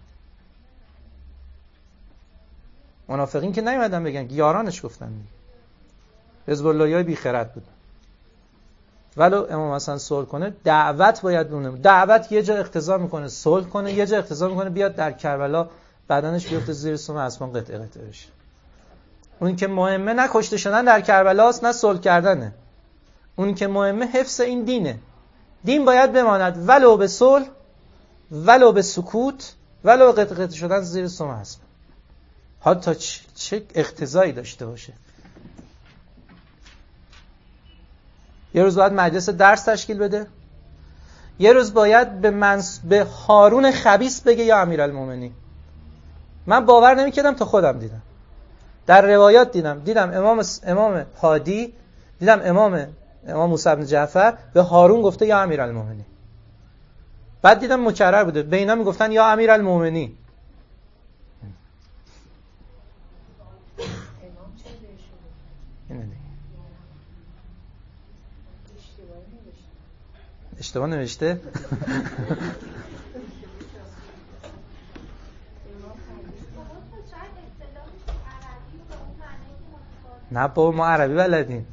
منافقین که نیومدن بگن، یارانش گفتن. حزب اللهیای بی خرد بودن. ولو امام حسن صلح کنه دعوت باید بونه. دعوت یه جا اقتضا میکنه صلح کنه، یه جا اقتضا میکنه بیاد در کربلا بدنش بیفته زیر سم اسمان قطعه قطعه بشه. اون که مهمه نه کشته شدن در کربلاست نه صلح کردنه. اون که مهمه حفظ این دینه. دین باید بماند ولو به صلح، ولو به سکوت، ولو قطعه قطعه شدن زیر سم اسمان. حتی چه اقتضایی داشته باشه. یه روز باید مجلس درس تشکیل بده، یه روز باید به منص... به هارون خبیث بگه یا امیرالمومنین. من باور نمی‌کردم تا خودم دیدم. در روایات دیدم دیدم امام امام هادی، دیدم امام امام موسی بن جعفر به هارون گفته یا امیرالمومنین. بعد دیدم مکرر بوده، به اینا میگفتن یا امیرالمومنین. اشتباه نوشته؟ نه بابا ما عربی بلدیم.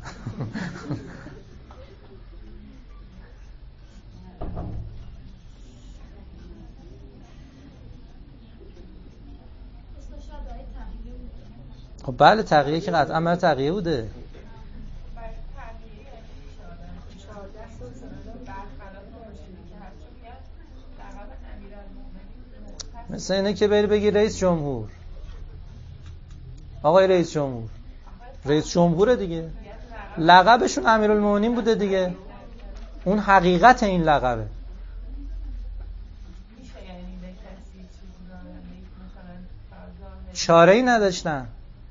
خب بله تقیه که قطعا من تقیه بوده. مثل اینه که بری بگی رئیس جمهور، آقای رئیس جمهور، رئیس جمهوره دیگه، لقبشون امیرالمومنین بوده دیگه، اون حقیقت این لقبه. چاره ای نداشتن.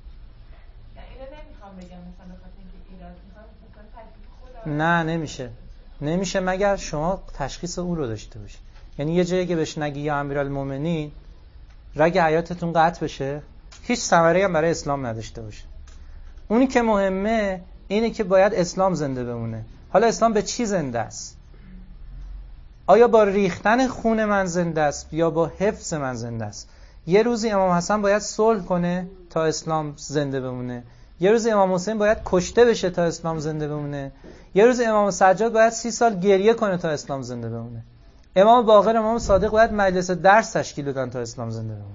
نه نمیشه، نمیشه مگر شما تشخیص اون رو داشته باشید. یعنی یه جایی که بهش نگی یا امیرالمومنین رگ حیاتتون قطع بشه، هیچ ثمره‌ای هم برای اسلام نداشته باشه. اونی که مهمه اینه که باید اسلام زنده بمونه. حالا اسلام به چی زنده است؟ آیا با ریختن خون من زنده است یا با حفظ من زنده است؟ یه روزی امام حسن باید صلح کنه تا اسلام زنده بمونه، یه روزی امام حسین باید کشته بشه تا اسلام زنده بمونه، یه روزی امام سجاد باید سی سال گریه کنه تا اسلام زنده بمونه، امام باقر، امام صادق باید مجلس درس تشکیل بدن تا اسلام زنده بمونه،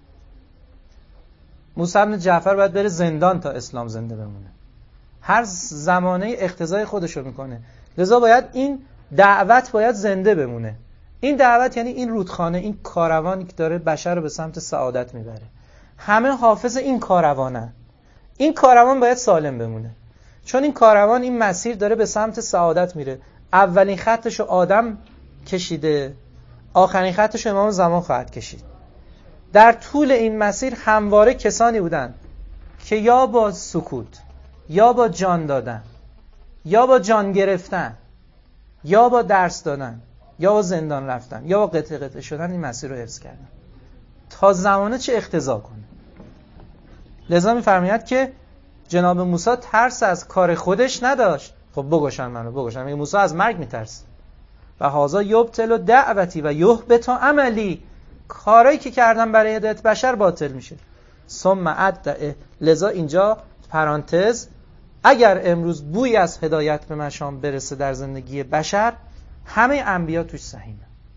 موسی بن جعفر باید بره زندان تا اسلام زنده بمونه. هر زمانه اقتضای خودشو میکنه. لذا باید این دعوت باید زنده بمونه. این دعوت یعنی این رودخانه، این کاروانی که داره بشر رو به سمت سعادت میبره. همه حافظ این کاروانن. این کاروان باید سالم بمونه. چون این کاروان، این مسیر داره به سمت سعادت میره. اولین خطشو آدم کشیده، آخرین خطشو امام زمان خواهد کشید. در طول این مسیر همواره کسانی بودن که یا با سکوت، یا با جان دادن، یا با جان گرفتن، یا با درس دادن، یا با زندان رفتن، یا با قطعه قطعه شدن این مسیر رو حفظ کردن تا زمانه چه اقتضا کنه. لذا می‌فرماید که جناب موسی ترس از کار خودش نداشت. خب بگوشن منو بگوشن. میگه موسی از مرگ میترسه. و هازا یبطل دعوتی و یحبط عملی. کارایی که کردم برای هدایت بشر باطل میشه. ثم ادعه. لذا اینجا پرانتز، اگر امروز بویی از هدایت به مشام برسه در زندگی بشر، همه انبیا توش سهیمه.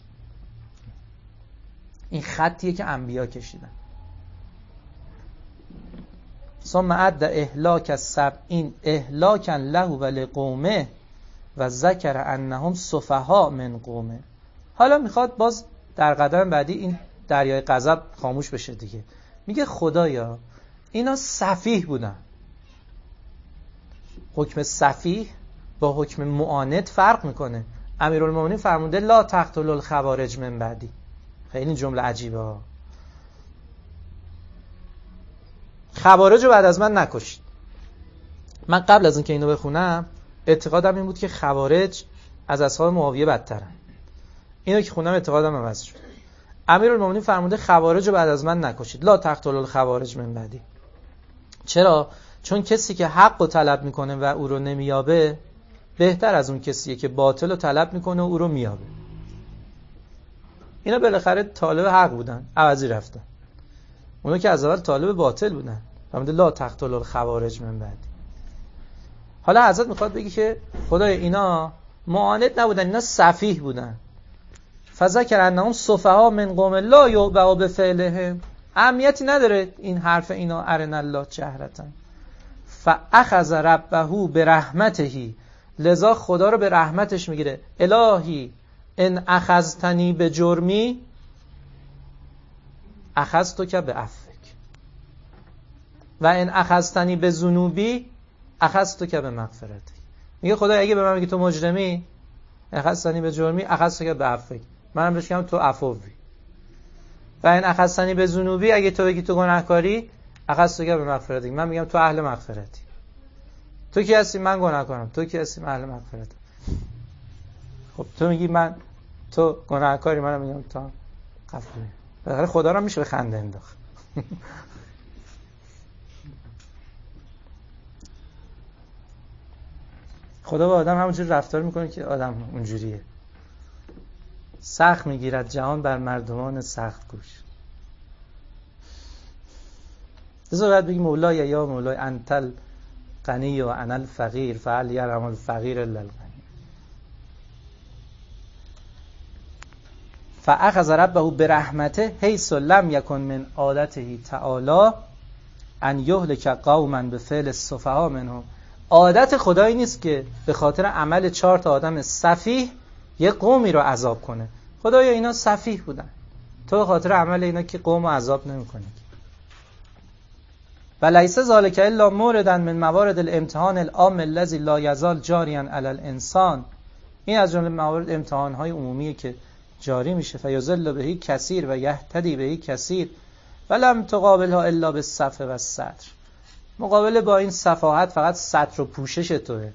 این خطیه که انبیا کشیدن. ثم ادعه اهلاک السبعین اهلاکا له و لقومه و ذکر انهم سفهاء من قومه. حالا میخواد باز در قدم بعدی این دریای غضب خاموش بشه دیگه. میگه خدایا اینا سفیه بودن. حکم سفیه با حکم معاند فرق میکنه. امیرالمومنین فرموده لا تقتلوا الخوارج من بعدی. خیلی جمله عجیبه ها. خوارج رو بعد از من نکشید. من قبل از اینکه اینو بخونم اعتقادم این بود که خوارج از اصحاب معاویه بدترن. اینو که خوندم اعتقادم عوض شد. امیرالمومنین فرموده خوارج رو بعد از من نکشید. لا تقتلوا الخوارج من بعدی. چرا؟ چون کسی که حق رو طلب میکنه و او رو نمیابه بهتر از اون کسیه که باطل رو طلب میکنه و او رو میابه. اینا بالاخره طالب حق بودن، عوضی رفتن. اونا که از اول طالب باطل بودن. فرموده لا تقتلوا الخوارج من بعدی. حالا حضرت میخواد بگی که خدای اینا معاند نبودن، اینا سفیه بودن. فذکر انهم سفها من قوم لا یعبأ بفعلهم. اهمیتی نداره این حرف اینا ارنا الله جهرتن. فاخذ ربه برحمته، لذا خدا رو به رحمتش میگیره. الهی ان اخذتنی به جرمی اخذتک بعفوک و ان اخذتنی به ذنوبی اخذتک بمغفرتی. میگه خدا اگه به من میگی تو مجرمی، اخذتنی به جرمی اخذتک بعفوک، منم بهش میگم تو عفوی. و این اخذتنی به ذنوبی، اگه تو بگی تو گناهکاری اخذتک بمغفرتی، من میگم تو اهل مغفرتی. تو کی هستی؟ من گناه کنم. تو کی هستی؟ من اهل مغفرتم. خب تو میگی من تو گناهکاری، منم میگم تو عفوی. بالاخره خدا رو میشه به خنده انداخت. خدا با آدم همونجوری رفتار میکنه که آدم اونجوریه. سخت میگیرد جهان بر مردمان سخت گوش. لذا باید بگی مولای یا مولای انتل غنی و انا الفقیر فهل یرحم الفقیر الا الغنی. فاخذ ربه برحمته حیث لم یکن من عادته تعالی ان یهلک قوما بفعل السفهاء منهم. عادت خدایی نیست که به خاطر عمل چهار تا آدم سفیه یه قومی رو عذاب کنه. خدایا اینا سفیه بودن، تو به خاطر عمل اینا که قوم رو عذاب نمی‌کنی. ولیس ذلک الا موردا من موارد الامتحان العام الذی لا یزال جاریا علی الانسان. این از جمله موارد امتحان‌های عمومی که جاری میشه. فیضل بهی کثیر و یهتدی بهی کثیر ولم تقابلها الا بالصفح و الستر. مقابله با این صفاحت فقط ستر و پوشش توه.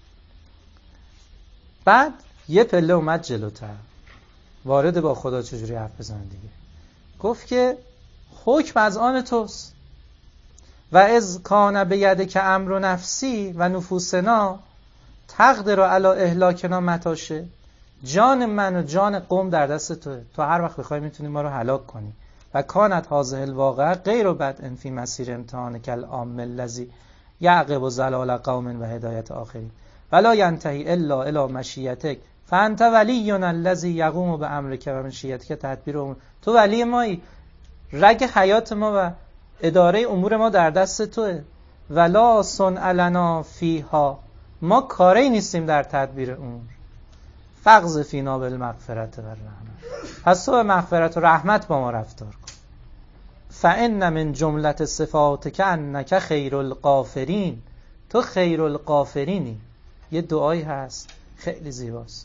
بعد یه پله اومد جلوتر، وارد با خدا چجوری حرف بزنه دیگه. گفت که حکم از آن توست و از کان بیده که امر نفسی و نفوسنا تقدر علی اهلاکنا متاشه. جان من و جان قوم در دست توه، تو هر وقت بخوای میتونی ما رو هلاک کنی. و کانت هذه الواقعه غیر بدء فی مسیر امتحان کالعام الذی یعقب زلال قوم و هدایت آخرین ولا ینتهی الا الی مشیتک فانت ولینا الذی یقوم بامرک و مشیتک تدبیر امور. تو ولی مایی، رگ حیات ما و اداره امور ما در دست توه. ولا صنع لنا فیها، ما کاری نیستیم در تدبیر امور. فقض فینا بالمغفرت و الرحمت، پس تو به مغفرت و رحمت با ما رفتار کن. فان من جملت صفاتک انک خیر الغافرین، تو خیر الغافرینی. یه دعایی هست خیلی زیباست،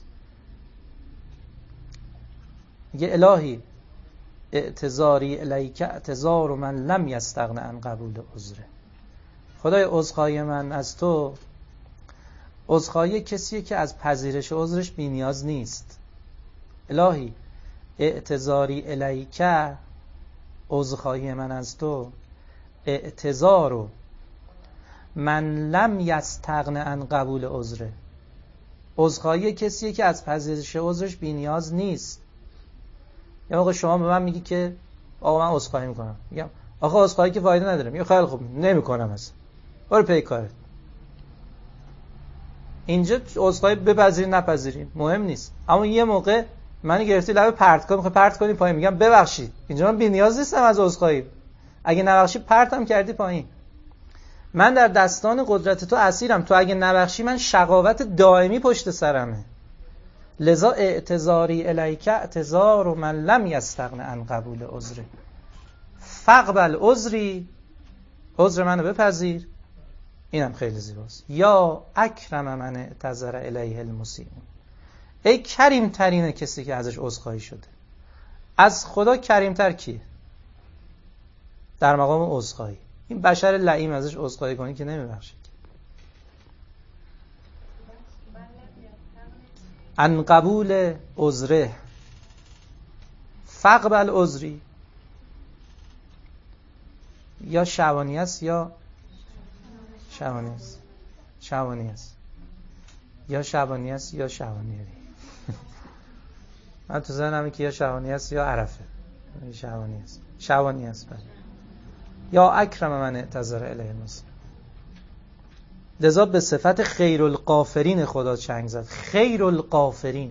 میگه الهی اعتذاری الیک اعتذار من لم یستغن عن قبول عذره. خدای عذرخواهی من از تو عذرخواهی کسیه که از پذیرش عذرش بی نیاز نیست. الهی اعتذاری الیک، عذرخواهی من از تو، اعتذار من لم یستغن عن قبول عذره، عذرخواهی کسیه که از پذیرش عذرش بی نیاز نیست. یا آقا شما به من میگی که آقا من عذرخواهی میکنم، میگم آقا عذرخواهی که فایده نداره، میگم خیلی خوب نمیکنم، اصلا برو پی کارت. اینجا عذرخواهی بپذیری نپذیری مهم نیست، اما یه موقع من گرفتی لب پرت کن، میخوای پرت کنی پایین، میگم ببخشید، اینجا من بی نیاز نیستم از عذرخواهی، اگه نبخشی پرتم کردی پایین. من در دستان قدرت تو اسیرم، تو اگه نبخشی من شقاوت دائمی پشت سرمه. لذا اعتذاری الیک اعتذار من لم یستغن عن قبول عذره فقبل عذری، عذر منو بپذیر. اینم خیلی زیباست. یا اکرم من اعتذر الیه المسیئون، ای کریم ترین کسی که ازش عذرخواهی شده. از خدا کریمتر کیه در مقام عذرخواهی؟ این بشر لعیم ازش عذرخواهی کنی که نمیبخشه. ان قبول عذره فقبل عذری، یا شعبانی است یا شعبانی است، شعبانی است یا شعبانی است یا شعبانی است. من تو ذهنم که یا شعبانی است یا عرفه. شعبانی است، شعبانی است. بله. یا اکرم من اعتذر الیه المسلم. لذا به صفت خیر الغافرین خدا چنگ زد. خیر الغافرین.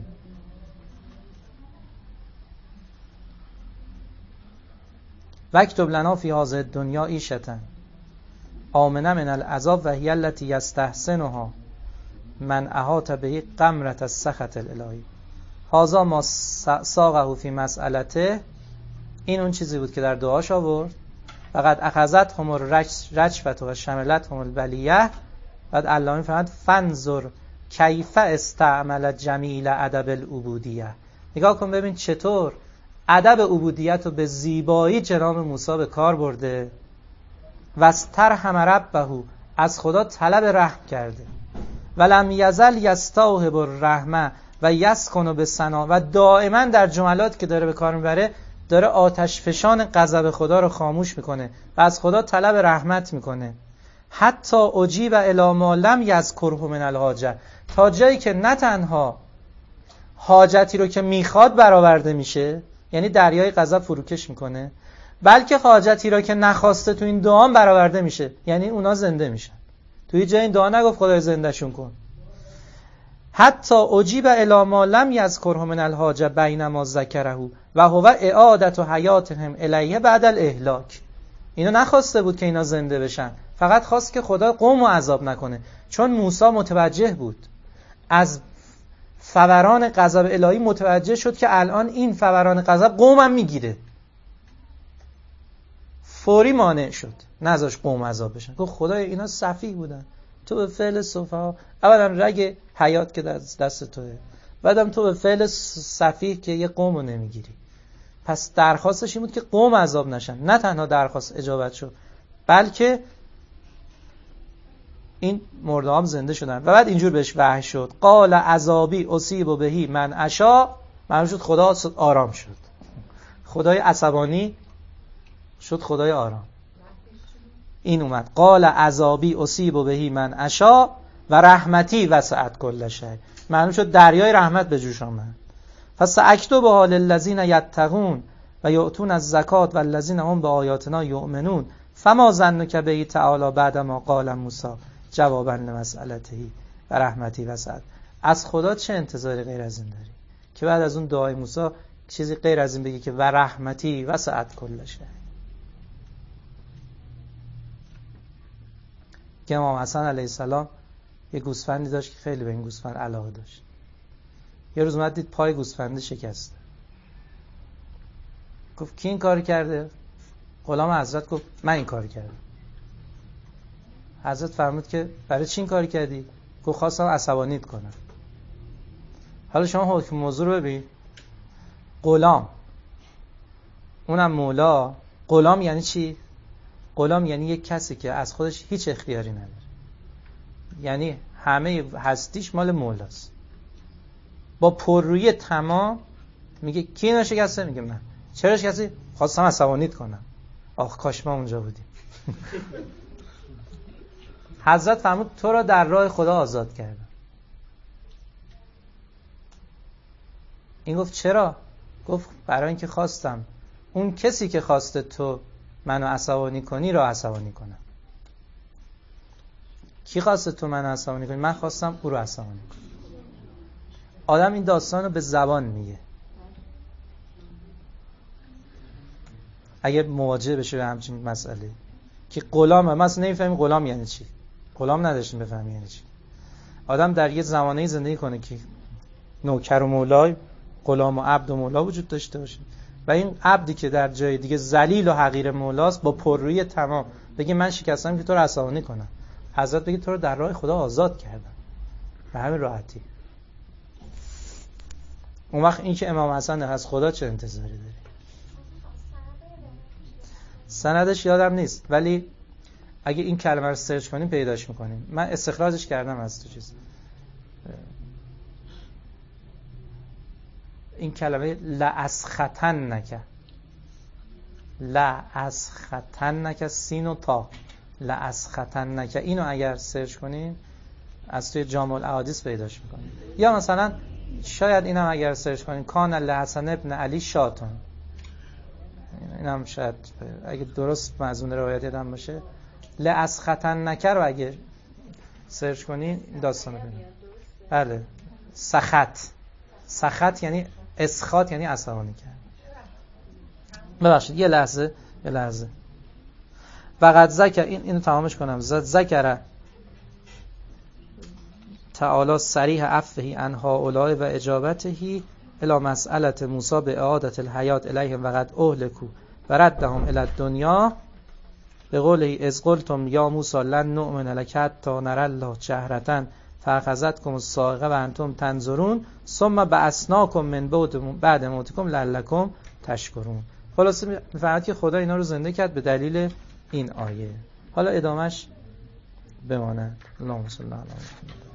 وکتب لنا فی هذه الدنیا عیشة آمنه من العذاب و هی التی یستحسنها من احاط به غمرة السخط الالهی. هذا ما ساقه فی مسئلته. این اون چیزی بود که در دعاش آورد. فقط اخذتهم الرجفة و شملتهم البلیة. بعد الله میفرماید فانظر کیف استعمل جمیل ادب العبودیه. نگاه کن ببین چطور ادب عبودیت رو به زیبایی جناب موسی به کار برده. واسترحم ربه، از خدا طلب رحم کرده. ولم یزل یستوهب الرحمه و یسکن بسنا، و دائما در جملات که داره به کار میبره داره آتش فشان غضب خدا رو خاموش میکنه و از خدا طلب رحمت میکنه. حتی اجیب الی ما لم یذکره من الحاجه، تا جایی که نه تنها حاجتی رو که میخواد برآورده میشه، یعنی دریای غضب فروکش میکنه، بلکه حاجتی رو که نخواسته تو این دعا برآورده میشه، یعنی اونا زنده میشن. توی جای این دعا نگفت خدای زندهشون کن. حتی اجیب الی ما لم یذکره من الحاجه بینما ذکره و هو اعاده حیاتهم الیه بعد الاهلاک. اینو نخواسته بود که اینا زنده بشن، فقط خواست که خدا قوم رو عذاب نکنه. چون موسی متوجه بود، از فوران غضب الهی متوجه شد که الان این فوران غضب قومم میگیره. فوری مانع شد، نذاش قوم عذاب بشن. گفت خدای اینا سفیه بودن، تو به فعل سفها، اولا رگ حیات که دست توه، بعدم تو به فعل سفیه که یه قوم رو نمیگیری. پس درخواستش این بود که قوم عذاب نشن. نه تنها درخواست اجابت شد، بلکه این مرده هم زنده شدن. و بعد اینجور بهش وحی شد قال عذابی اصیب بهی من اشا. معلوم شد خدا آرام شد، خدای عصبانی شد خدای آرام. این اومد قال عذابی اصیب بهی من اشا و رحمتی وسعت کل شیء. معلوم شد دریای رحمت به جوش آمد. فساکتبها للذین یتقون و یؤتون الزکات والذین هم بآیاتنا یؤمنون فما ظنک به تعالی بعد ما قال موسی جوابا لمسألته و رحمتی وسعت. از خدا چه انتظاری غیر از این داری که بعد از اون دعای موسی چیزی غیر از این بگی که و رحمتی وسعت کل شیء. که امام حسن علیه السلام یه گوسفندی داشت که خیلی به این گوسفند علاقه داشت. یه روز اومد دید پای گوسفنده شکسته. گفت کی این کار کرده؟ غلام حضرت گفت من این کار کردم. حضرت فرمود که برای چی این کار کردی؟ گفت خواستم عصبانیت کنم. حالا شما حکم موضوع رو ببین. غلام، اونم مولا. غلام یعنی چی؟ غلام یعنی یک کسی که از خودش هیچ اختیاری نداره، یعنی همه هستیش مال مولاست. با پررویی تمام میگه کی اینو شکسته؟ میگه من. چرا شکستی؟ خواستم عصبانیت کنم. آخ کاش ما اونجا بودیم. حضرت فرمود تو را در راه خدا آزاد کردم. این گفت چرا؟ گفت برای اینکه خواستم اون کسی که خواسته تو منو عصبانی کنی را عصبانی کنم. کی خواسته تو منو عصبانی کنی؟ من خواستم او رو عصبانی کنم. آدم این داستان رو به زبان میگه. اگر مواجه بشه به همچین مسئله که غلامه، ما اصلا نمیفهمیم غلام یعنی چی. غلام نداشتیم بفهمیم یعنی چی. آدم در یه زمانه‌ای زندگی کنه که نوکر و مولای، غلام و عبد و مولا وجود داشته باشه و این عبدی که در جای دیگه ذلیل و حقیر مولاست با پررویی تمام بگه من شکستم که تو رو عصبانی کنم. حضرت بگه تو رو در راه خدا آزاد کردم. به همین راحتی. اون وقت این که امام حسن از خدا چه انتظاری داری؟ سندش یادم نیست، ولی اگه این کلمه رو سرچ کنیم پیداش میکنیم. من استخراجش کردم از تو چیز. این کلمه لأسختنک، لأسختنک، سین و تا، لأسختنک، اینو اگر سرچ کنیم از توی جامع الاحادیث پیداش میکنیم. یا مثلا شاید اینم اگر سرچ کنیم کان لحسن ابن علی شاتون، اینم شاید اگه درست مضمون روایت یادم باشه، لأسختنک رو اگه سرچ کنین این داستانو ببینید. بله سخط، سخط یعنی اسخاط، یعنی عصبانی کرد. ببخشید یه لحظه یه لحظه وقد ذکر این اینو تمامش کنم. زد ذکر تعالی صریح عفوه عن هؤلاء و اجابته الی مسئله موسی به اعاده الحیات الیهم وقد اهلکوا و ردهم الی الدنیا به قوله اذ قلتم یا موسی لن نؤمن لک حتی نری الله جهرة فاخذتکم الصاعقه و انتم تنظرون ثم بعثناکم من بعد موتکم لعلکم تشکرون. خلاصه می‌فهمید که خدا اینا رو زنده کرد به دلیل این آیه. حالا ادامهش بماند. اللهم صل علی محمد.